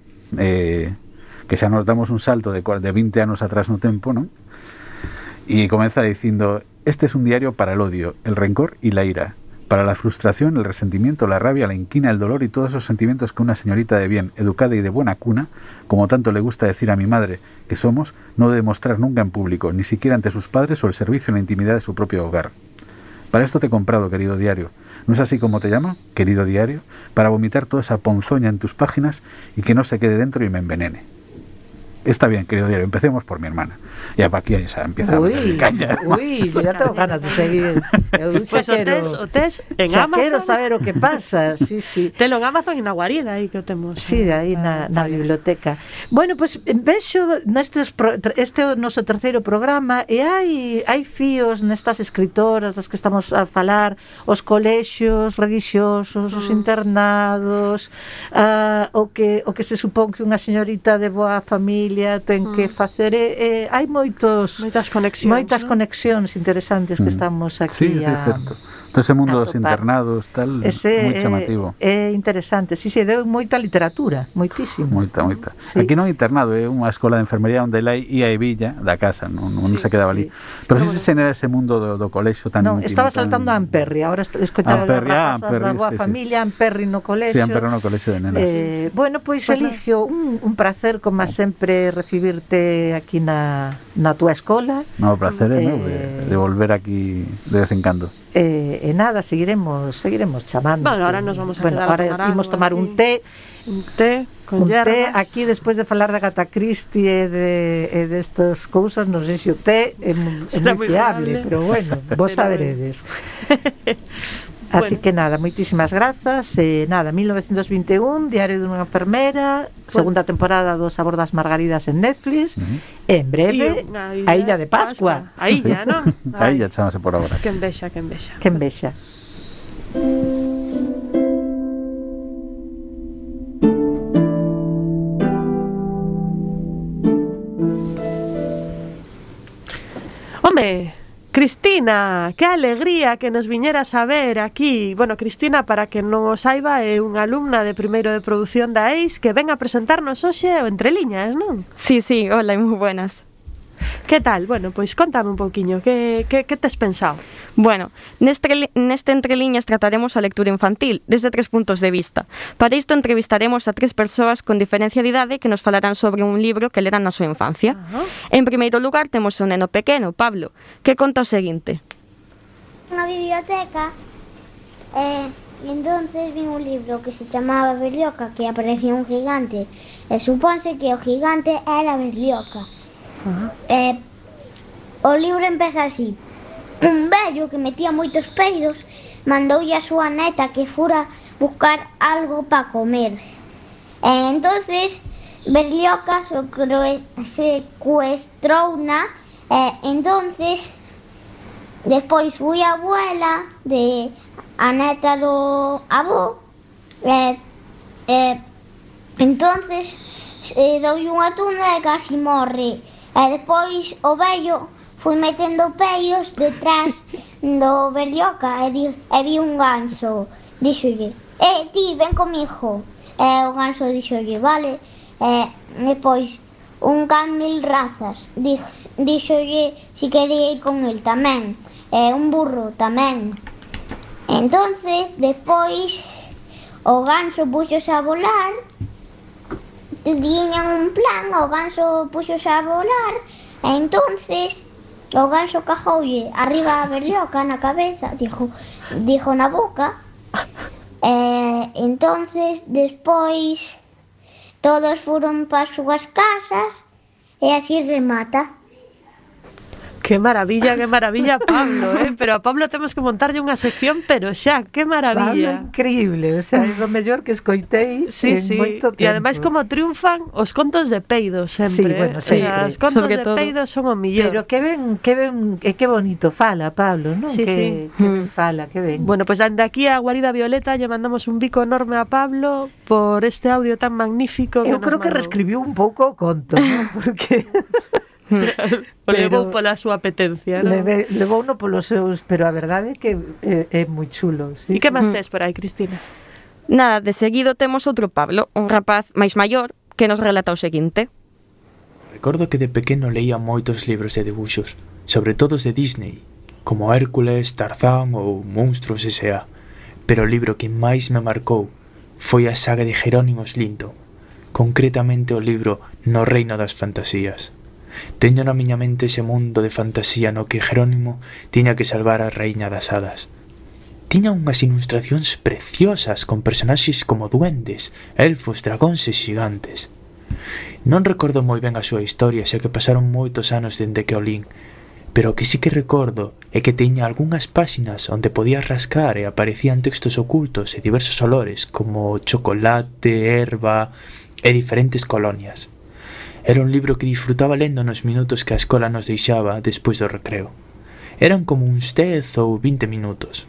que xa nos damos un salto de 20 anos atrás no tempo, non? Y comeza dicindo: este es un diario para el odio, el rencor y la ira, para la frustración, el resentimiento, la rabia, la inquina, el dolor y todos esos sentimientos que una señorita de bien, educada y de buena cuna, como tanto le gusta decir a mi madre que somos, no debe mostrar nunca en público, ni siquiera ante sus padres o el servicio en la intimidad de su propio hogar. Para esto te he comprado, querido diario. ¿No es así como te llama, querido diario? Para vomitar toda esa ponzoña en tus páginas y que no se quede dentro y me envenene. Está bien, querido diario, empecemos por mi hermana. Ya para aquí ya empieza Uy, a caña. uy, yo ya tengo ganas de seguir. Pues o tes en Amazon. Quero saber o que pasa, sí, sí. Telo en Amazon e na guarida aí que o temos. Sí, aí na biblioteca. Bueno, pues vexo este é o noso terceiro programa e hai fíos nestas escritoras das que estamos a falar, os colexios relixiosos, os internados, o que se supón que unha señorita de boa familia ten que facer, hai moitas conexións interesantes que estamos aquí sí, certo. Todo ese mundo dos internados, tal, moi chamativo. É interesante, sí, deu moita literatura, moitísimo. Moita. Sí. Aquí non é internado, é unha escola de enfermería onde ela ia e villa da casa, non se quedaba ali. Pero si se xenera ese mundo do colexio tan íntimo. Non, estaba saltando a Amperri, agora escoitaba as rapazas da boa familia, Amperri no colexio. Sí, Amperri no colexio de nenas. Bueno, pois Eligio, un placer, como sempre, recibirte aquí na tua escola. No, o placer é meu de volver aquí de vez en cando. E nada, seguiremos chamando. Bueno, ahora nos vamos a quedar ahora imos tomar un té con hierbas. Aquí, despois de falar de Agatha Christie e destas cousas, non sei se o té é moi fiable, pero bueno, vos saberedes. Así que nada, moitísimas grazas. Nada, 1921, Diario dunha enfermera, segunda temporada do Sabor das Margaridas en Netflix, e en breve a Illa de Pascua. A Illa, non? A Illa, chamase por agora. Que envexa. Que envexa. Home, Cristina, que alegría que nos viñeras a ver aquí. Bueno, Cristina, para que non o saiba, é unha alumna de primeiro de produción da EIS que ven a presentarnos hoxe o Entre Liñas, non? Sí, hola, moi buenas. Que tal? Bueno, pois contame un pouquiño, que tes pensado? Bueno, neste Entre Liñas trataremos a lectura infantil desde 3 puntos de vista. Para isto entrevistaremos a 3 persoas con diferencia de idade que nos falarán sobre un libro que leran na súa infancia. En primeiro lugar temos un neno pequeno, Pablo, que conta o seguinte. Unha biblioteca e entonces vi un libro que se chamaba Berlioca, que aparecía un gigante e supónse que o gigante era Berlioca. O libro empeza así: un vello que metía moitos peidos mandoulle a súa neta que fora buscar algo para comer. Entonces Berlioca secuestrouna. Entonces despois foi a abuela de a neta do avó. Entonces doulle unha tunda e casi morre. E depois o vello foi metendo peios detrás do Berlioca e vi un ganso. Díxolle: ti, ven comigo. E o ganso díxolle: vale. E depois un can 1000 razas. Díxolle si quería ir con el tamén. E un burro tamén. Entonces, despois o ganso puxose a volar. Tiñan un plan, o ganso puxose a volar. E entonces o ganso cajoulle arriba a Berlioca na cabeza, dixo na boca. Entonces despois todos foron para as súas casas e así remata. Que maravilla, Pablo, pero a Pablo temos que montarlle unha sección, pero xa, que maravilla. Pablo, increíble, o sea, é do mellor que escoitei en moito tempo. E ademais como triunfan os contos de peidos sempre. Sí, bueno, sempre. O sea, os contos de peidos son o millor. Pero que ben, e que bonito fala, Pablo, non? Sí, que ben fala, que ben. Bueno, pues de aquí a Guarida Violeta lle mandamos un bico enorme a Pablo por este audio tan magnífico. Eu creo que reescribiu un pouco o conto, non? Porque O levou pola súa apetencia, non? Levou no polos seus, pero a verdade é que é moi chulo. E que máis tes por aí, Cristina? Nada, de seguido temos outro Pablo, un rapaz máis maior, que nos relata o seguinte. Recordo que de pequeno leía moitos libros de dibuxos, sobre todo os de Disney, como Hércules, Tarzán ou Monstruos S.A. Pero o libro que máis me marcou foi a saga de Jerónimo Stilton, concretamente o libro No reino das fantasías. Teño na miña mente ese mundo de fantasía no que Jerónimo tiña que salvar a Raíña das Hadas. Tiña unhas ilustracións preciosas con personaxes como duendes, elfos, dragóns e xigantes. Non recordo moi ben a súa historia, xa que pasaron moitos anos dende que o lín, pero o que sí que recordo é que teña algunhas páxinas onde podías rascar e aparecían textos ocultos e diversos olores como chocolate, erva e diferentes colonias. Era un libro que disfrutaba lendo nos minutos que a escola nos deixaba despois do recreo. Eran como uns 10 ou 20 minutos.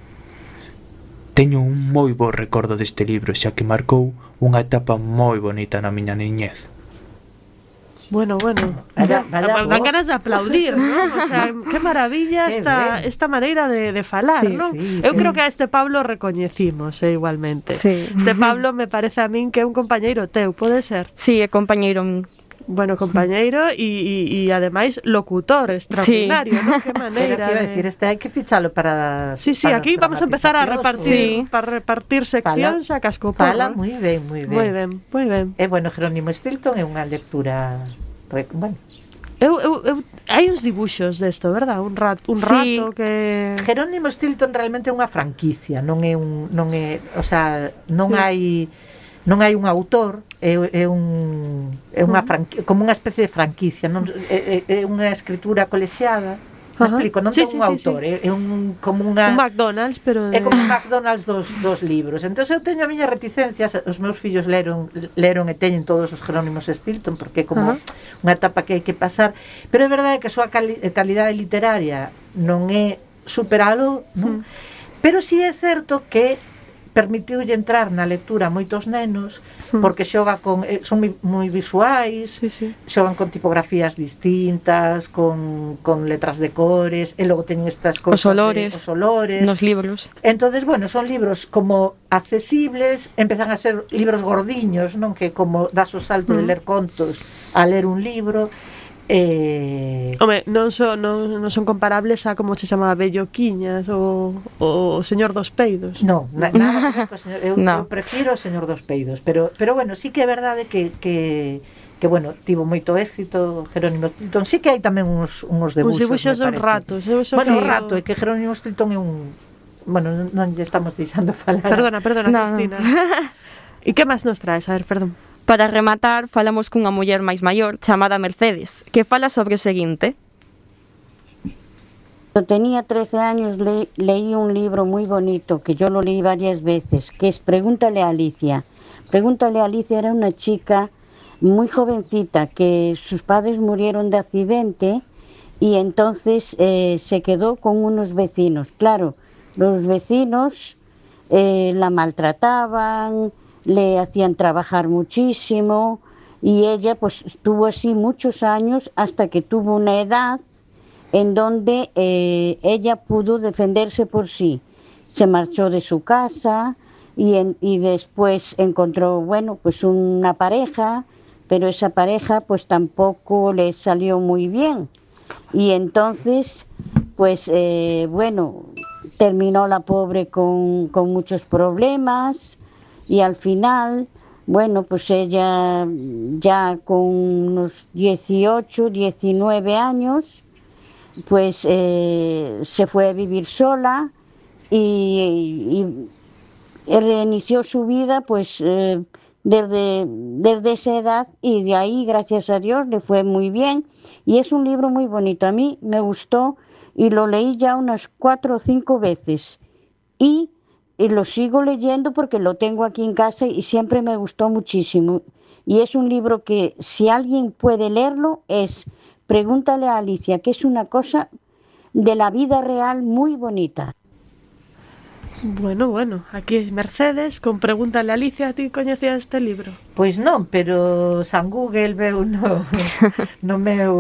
Teño un moi bo recordo deste libro, xa que marcou unha etapa moi bonita na miña niñez. Bueno. Dan ganas de aplaudir, ¿no? O sea, qué maravilla esta maneira de falar, sí, ¿no? Sí, Eu creo que a este Pablo recoñecimos, igualmente. Sí. Este Pablo me parece a min que é un compañeiro teu, pode ser? Sí, é compañeiro. Bueno, compañeiro e ademais locutor extraordinario, sí. ¿no? Qué maneira. Pero que iba a decir, hai que ficharlo para... Sí, para aquí vamos a empezar a repartir, Sí. para repartir seccións a cascoporro. Fala moi ben, moi ben. Moi ben. E bueno, Jerónimo Stilton é unha lectura... Bueno, hai uns dibuxos desto, verdad? Un rato Sí. que... Jerónimo Stilton realmente é unha franquicia, non é, o sea, non hai un autor, é unha como unha especie de franquicia, non é unha escritura colexiada. Me explico, non ten un autor, é como un McDonald's, pero é como un McDonald's dos libros. Entón eu teño a miña reticencias, os meus fillos leron e teñen todos os Jerónimos Stilton, porque é como unha etapa que hai que pasar, pero é verdade que a súa calidade literaria non é superalo, non? Pero si é certo que permitiulle entrar na lectura a moitos nenos, porque xoga con son moi visuais, xogan con tipografías distintas, con letras de cores, e logo teñen estas cousas os olores nos libros. Entonces, bueno, son libros como accesibles, empezan a ser libros gordiños, non, que como das o salto de ler contos a ler un libro. Home, non son comparables a como se chamaba Belloquiñas ou o Señor dos Peidos. Non, nada, eu prefiro o Señor dos Peidos, pero bueno, sí que é verdade que bueno, tivo moito éxito Jerónimo Stilton. Sí que hai tamén uns debuxos. Uns dibuxos de ratos. Bueno, o rato é que Jerónimo Stilton é un... Bueno, non lle estamos deixando falar. Perdona, Cristina. E que máis nos traes? A ver, perdón. Para rematar, falamos cunha muller máis maior chamada Mercedes, que fala sobre o seguinte. Cuando tenía 13 años leí un libro muy bonito, que yo lo leí varias veces, que es Pregúntale a Alicia. Pregúntale a Alicia era una chica muy jovencita, que sus padres murieron de accidente y entonces se quedó con unos vecinos. Claro, los vecinos la maltrataban, le hacían trabajar muchísimo y ella pues estuvo así muchos años hasta que tuvo una edad en donde ella pudo defenderse por sí. Se marchó de su casa y después encontró, bueno, pues una pareja, pero esa pareja pues tampoco le salió muy bien. Y entonces, pues bueno, terminó la pobre con muchos problemas. Y al final, bueno, pues ella ya con unos 18, 19 años, pues se fue a vivir sola y reinició su vida pues desde esa edad, y de ahí, gracias a Dios, le fue muy bien. Y es un libro muy bonito, a mí me gustó y lo leí ya unas 4 o 5 veces. Y lo sigo leyendo porque lo tengo aquí en casa y siempre me gustó muchísimo. Y es un libro que, si alguien puede leerlo, es Pregúntale a Alicia, que es una cosa de la vida real muy bonita. Bueno, aquí Mercedes con Pregúntale a Alicia, ti coñecías este libro? Pois non, pero San Google veu no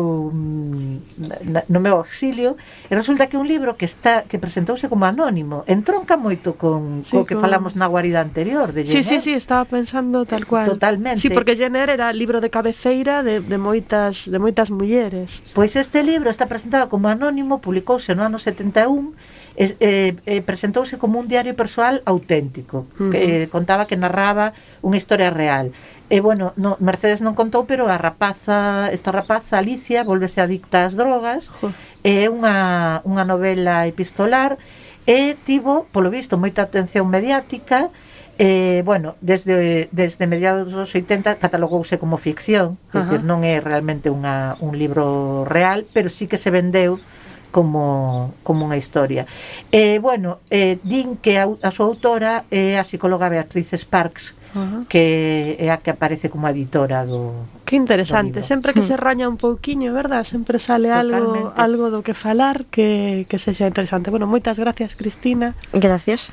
meu auxilio e resulta que é un libro que presentouse como anónimo, entronca moito co que falamos na guarida anterior de Jenner. Sí, estaba pensando tal cual. Totalmente. Sí, porque Jenner era libro de cabeceira de moitas mulleres. Pois este libro está presentado como anónimo, publicouse no ano 71, presentouse como un diario persoal auténtico, que contaba que narraba unha historia real. E bueno, Mercedes non contou, pero esta rapaza Alicia volvese adicta ás drogas. É unha novela epistolar e tivo, polo visto, moita atención mediática. Bueno, desde mediados dos 80 catalogouse como ficción, é dicir, non é realmente un libro real, pero sí que se vendeu como unha historia. Bueno, din que a súa autora é a psicóloga Beatriz Sparks, que é a que aparece como editora do... Que interesante, sempre que se raña un pouquiño, verdad? Sempre sale algo do que falar que sexa interesante. Bueno, moitas gracias, Cristina. Gracias.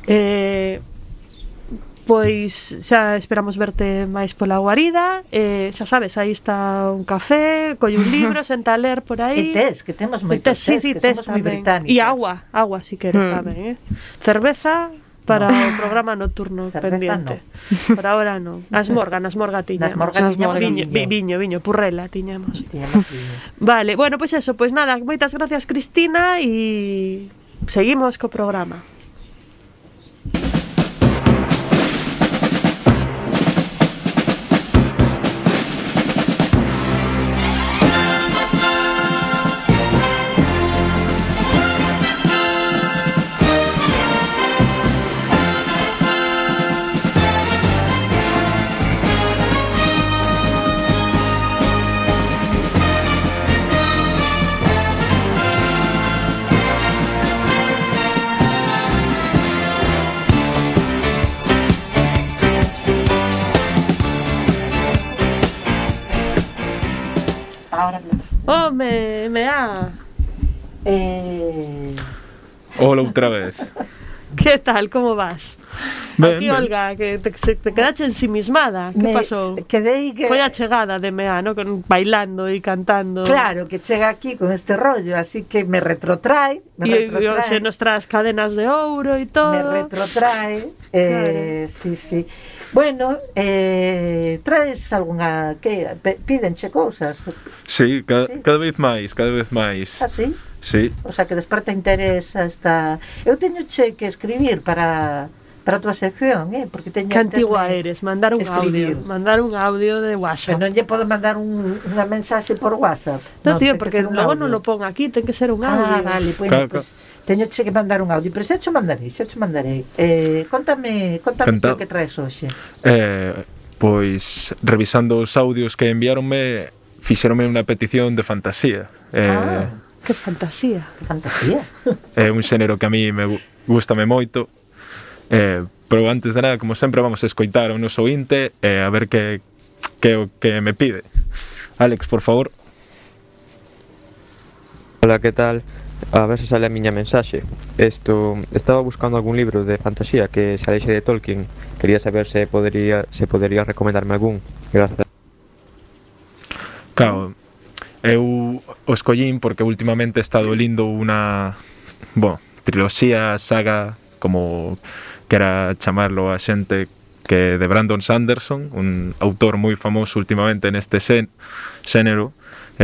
Pois xa esperamos verte máis pola guarida. Xa sabes, aí está un café, colle un libro, senta a ler por aí. E tes, que temos moitos tes, que somos moi británicos. E agua si queres tamén, Cerveza para o programa nocturno pendiente. No. Por ahora non. Nas morga tiñamos. Viño, purrela tiñamos. Vale, bueno, pois eso, pois nada, moitas gracias, Cristina, e seguimos co programa. Hola outra vez. Que tal, como vas? Ben, aquí, Olga, que te quedaste ensimismada. Que pasou? Foi a chegada de Mea, ¿no? Bailando e cantando. Claro, que chega aquí con este rollo, así que me retrotrae. E nuestras cadenas de ouro e todo. Me retrotrae. Claro. Sí. Bueno, traes algunha... Pídenche cousas? Sí, cada vez máis. Ah, sí? Sí. O sea, que desperta interés esta... Eu teño que escribir para a tua sección, porque teño... Que antigua eres, mandar un audio de WhatsApp. Pero non lle podo mandar unha mensaxe por WhatsApp. No, tío, porque logo non lo pon aquí, ten que ser un audio. Vale, pues teño que mandar un audio, pero xa te mandarei. Contame o que traes hoxe. Pois, revisando os audios que enviaronme, fixeronme unha petición de fantasía. Que fantasía. É un xénero que a mí gústame moito. Pero antes de nada, como sempre, vamos a escoitar o noso ointe a ver que o que me pide. Alex, por favor. Hola, que tal? A ver se sale a miña mensaxe. Estaba buscando algún libro de fantasía que saleixe de Tolkien. Quería saber se podería recomendarme algún. Gracias. Claro, eu o escollín porque últimamente he estado lindo unha triloxía, saga, como quera chamarlo a xente, que de Brandon Sanderson, un autor moi famoso últimamente neste xénero.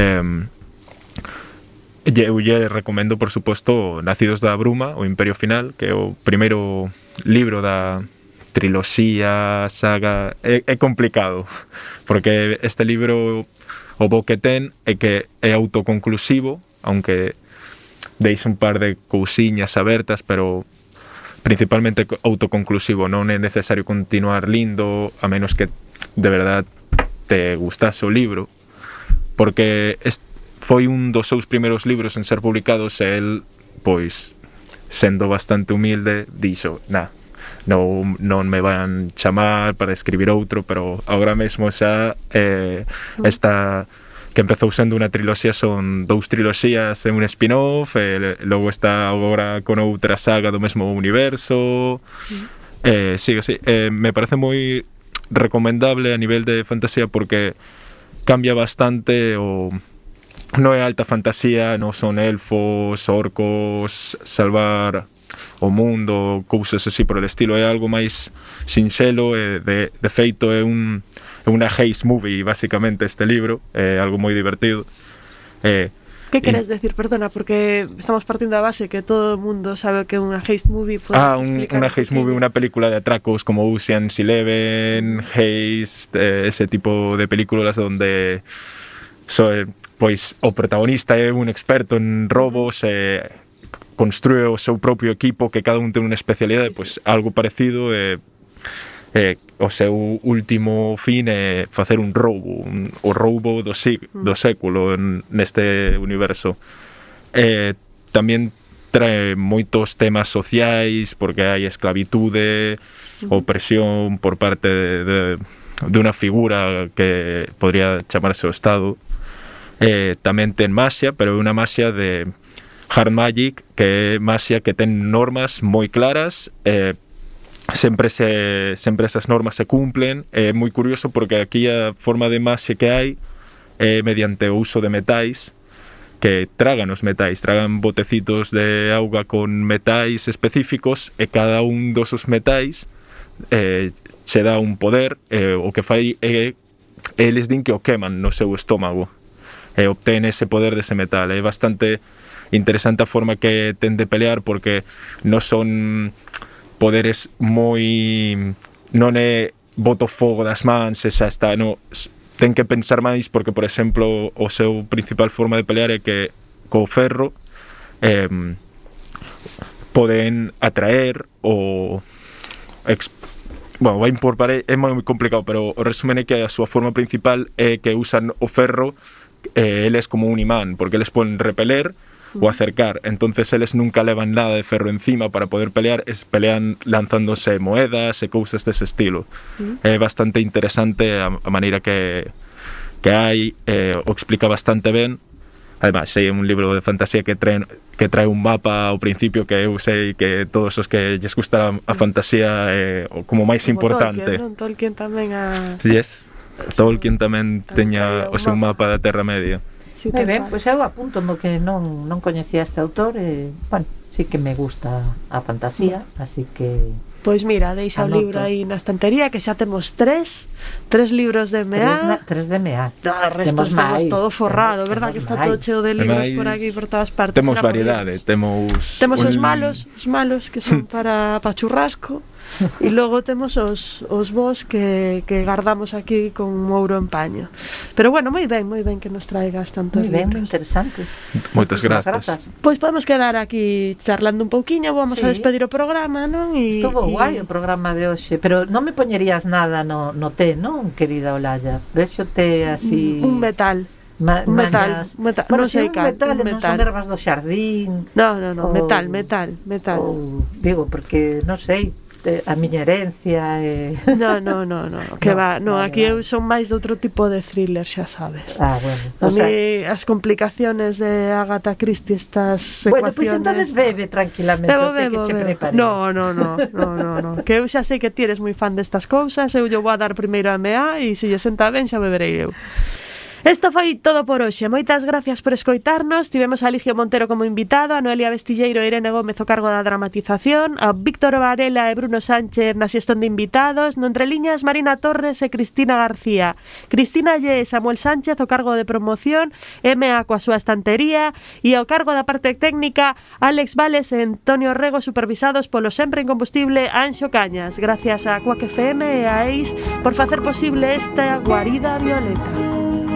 Eu lle recomendo, por suposto, Nacidos da Bruma, o Imperio Final, que é o primeiro libro da triloxía, saga. É complicado, porque este libro, o bo que ten é que é autoconclusivo, aunque deixe un par de cousiñas abertas, pero principalmente autoconclusivo. Non é necesario continuar lindo, a menos que de verdad te gustase o libro, porque foi un dos seus primeiros libros en ser publicados e el, pois, sendo bastante humilde, dixo, non me van chamar para escribir outro, pero agora mesmo xa está que empezou sendo unha triloxía, son 2 triloxías e un spin-off, logo está agora con outra saga do mesmo universo. Sí, me parece moi recomendable a nivel de fantasía porque cambia bastante non é alta fantasía, non son elfos, orcos, salvar o mundo, cousas así por el estilo, é algo máis sinxelo, de feito é unha heist movie basicamente este libro, é algo moi divertido. Que queres decir, perdona, porque estamos partindo da base que todo o mundo sabe que é unha heist movie. Unha heist movie, unha película de atracos como Ocean's 11, Heist, ese tipo de películas donde pois o protagonista é un experto en robos e construe o seu propio equipo, que cada un ten unha especialidade, pois algo parecido, o seu último fin é facer un roubo, o roubo do século neste universo. Tamén trae moitos temas sociais, porque hai esclavitude, opresión por parte de unha figura que podría chamarse o Estado. Tamén ten maxia, pero é unha maxia de hard magic, que é maxia que ten normas moi claras, sempre esas normas se cumplen. É moi curioso porque aquí a forma de maxia que hai é mediante o uso de metais, que tragan os metais, tragan botecitos de auga con metais específicos, e cada un dos metais se dá un poder, o que fai é eles din que o queman no seu estómago e obtén ese poder dese metal. É bastante interesante a forma que ten de pelear, porque non son poderes moi... non é boto fogo das mans e xa está, non, ten que pensar máis, porque, por exemplo, o seu principal forma de pelear é que co ferro poden atraer o... vai por é moi complicado, pero o resumen é que a súa forma principal é que usan o ferro, eles como un imán, porque eles poden repeler ou acercar, entonces eles nunca levan nada de ferro encima para poder pelear, pelean lanzándose moedas e cousas dese estilo. É bastante interesante a maneira que hai, o explica bastante ben. Además, é un libro de fantasía que trae un mapa ao principio, que eu sei que todos os que lles gusta a fantasía é como máis importante. Tolkien tamén Yes. Tolkien tamén teña o seu mapa da Terra Media. Sí, ben, pois eu apunto no que non coñecía este autor, bueno, sí que me gusta a fantasía, así que... Pois mira, deixa o libro aí na estantería, que xa temos tres libros de M.A. Tres de M.A. O resto estamos todo forrado, verdad? Que está todo cheo de libros por aquí, por todas partes. Temos variedade, temos os malos que son para churrasco, e logo temos os bos que guardamos aquí con ouro en paño. Pero bueno, moi ben que nos traigas tantos libros. Moi ben, moi interesante. Moitas grazas. Pois podemos quedar aquí charlando un pouquiño, vamos a despedir o programa, non? Estuvo guai o programa de hoxe, pero non me poñerías nada no té, non, querida Olalla? Vexote así... Un metal. Un metal. Bueno, non sei un metal, non son ervas do xardín. No, metal. Digo, porque, non sei, a miña herencia No, que va, aquí eu son máis de outro tipo de thriller, xa sabes. Bueno. A mí as complicaciones de Agatha Christie, estas ecuaciones. Bueno, pois entonces bebe tranquilamente o té que che prepare. No, que eu xa sei que ti eres moi fan destas cousas, eu vou a dar primeiro a M.A. e se lle senta ben xa beberei eu. Isto foi todo por hoxe. Moitas gracias por escoitarnos. Tivemos a Eligio Montero como invitado, a Noelia Vestilleiro e Irene Gómez o cargo da dramatización, a Víctor Varela e Bruno Sánchez na xestión de invitados, no Entre Liñas Marina Torres e Cristina García, Cristina Lle e Samuel Sánchez o cargo de promoción, M.A. coa súa estantería, e ao cargo da parte técnica Alex Vales e Antonio Rego, supervisados polo sempre incombustible Anxo Cañas. Gracias a Quack FM e a EIS por facer posible esta guarida violeta.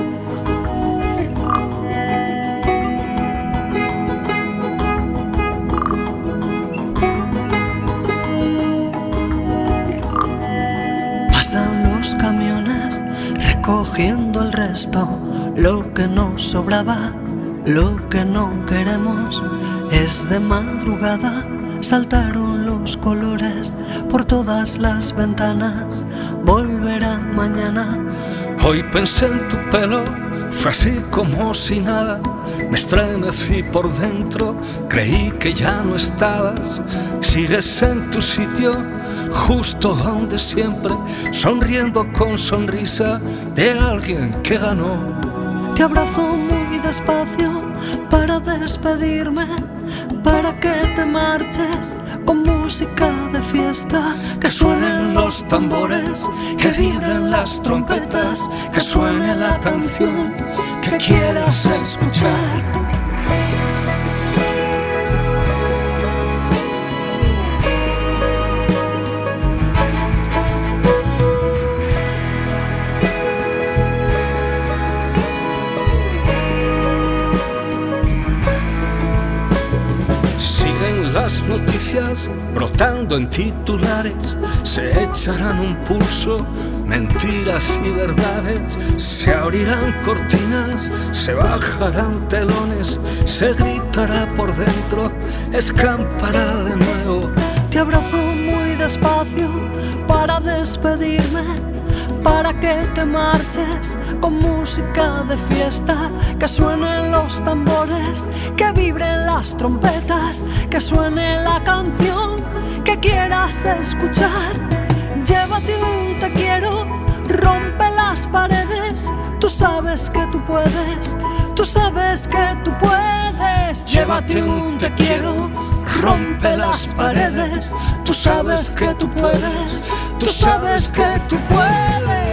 Pasan los camiones recogiendo el resto, lo que nos sobraba, lo que no queremos. Es de madrugada, saltaron los colores por todas las ventanas. Volverá mañana. Hoy pensé en tu pelo, Fue así como si nada, me estremecí por dentro, creí que ya no estabas. Sigues en tu sitio, justo donde siempre, sonriendo con sonrisa de alguien que ganó. Te abrazo muy despacio para despedirme, para que te marches con música de fiesta. Que suenen los tambores, que vibren las trompetas, que suene la canción que quieras escuchar. Las noticias brotando en titulares se echarán un pulso, mentiras y verdades. Se abrirán cortinas, se bajarán telones, se gritará por dentro, escampará de nuevo. Te abrazo muy despacio para despedirme, para que te marches con música de fiesta. Que suenen los tambores, que vibren las trompetas, que suene la canción que quieras escuchar. Llévate un te quiero, rompe las paredes. Tú sabes que tú puedes, tú sabes que tú puedes. Llévate un te quiero, rompe las paredes. Tú sabes que tú puedes, tú sabes que tú puedes.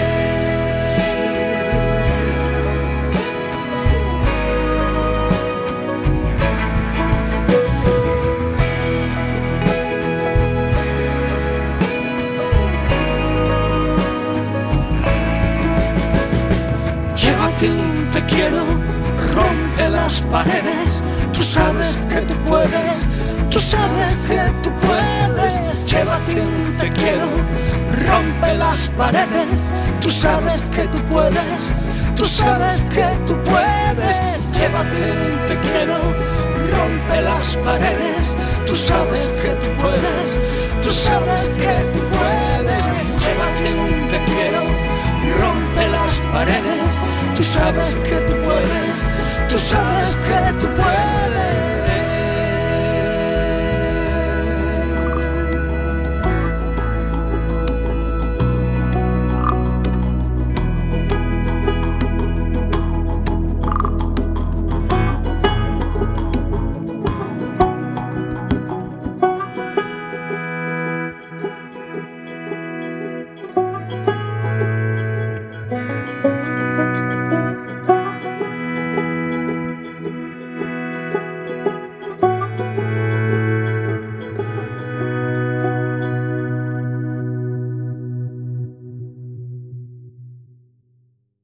Llévate un te quiero, rompe las paredes. Tú sabes que tú puedes, tú sabes que tú puedes. Llévate un te quiero, rompe las paredes. Tú sabes que tú puedes, tú sabes que tú puedes. Llévate un te quiero, rompe las paredes. Tú sabes que tú puedes, tú sabes que tú puedes. Llévate un te quiero, rompe las paredes. Tú sabes que tú puedes, tú sabes que tú puedes.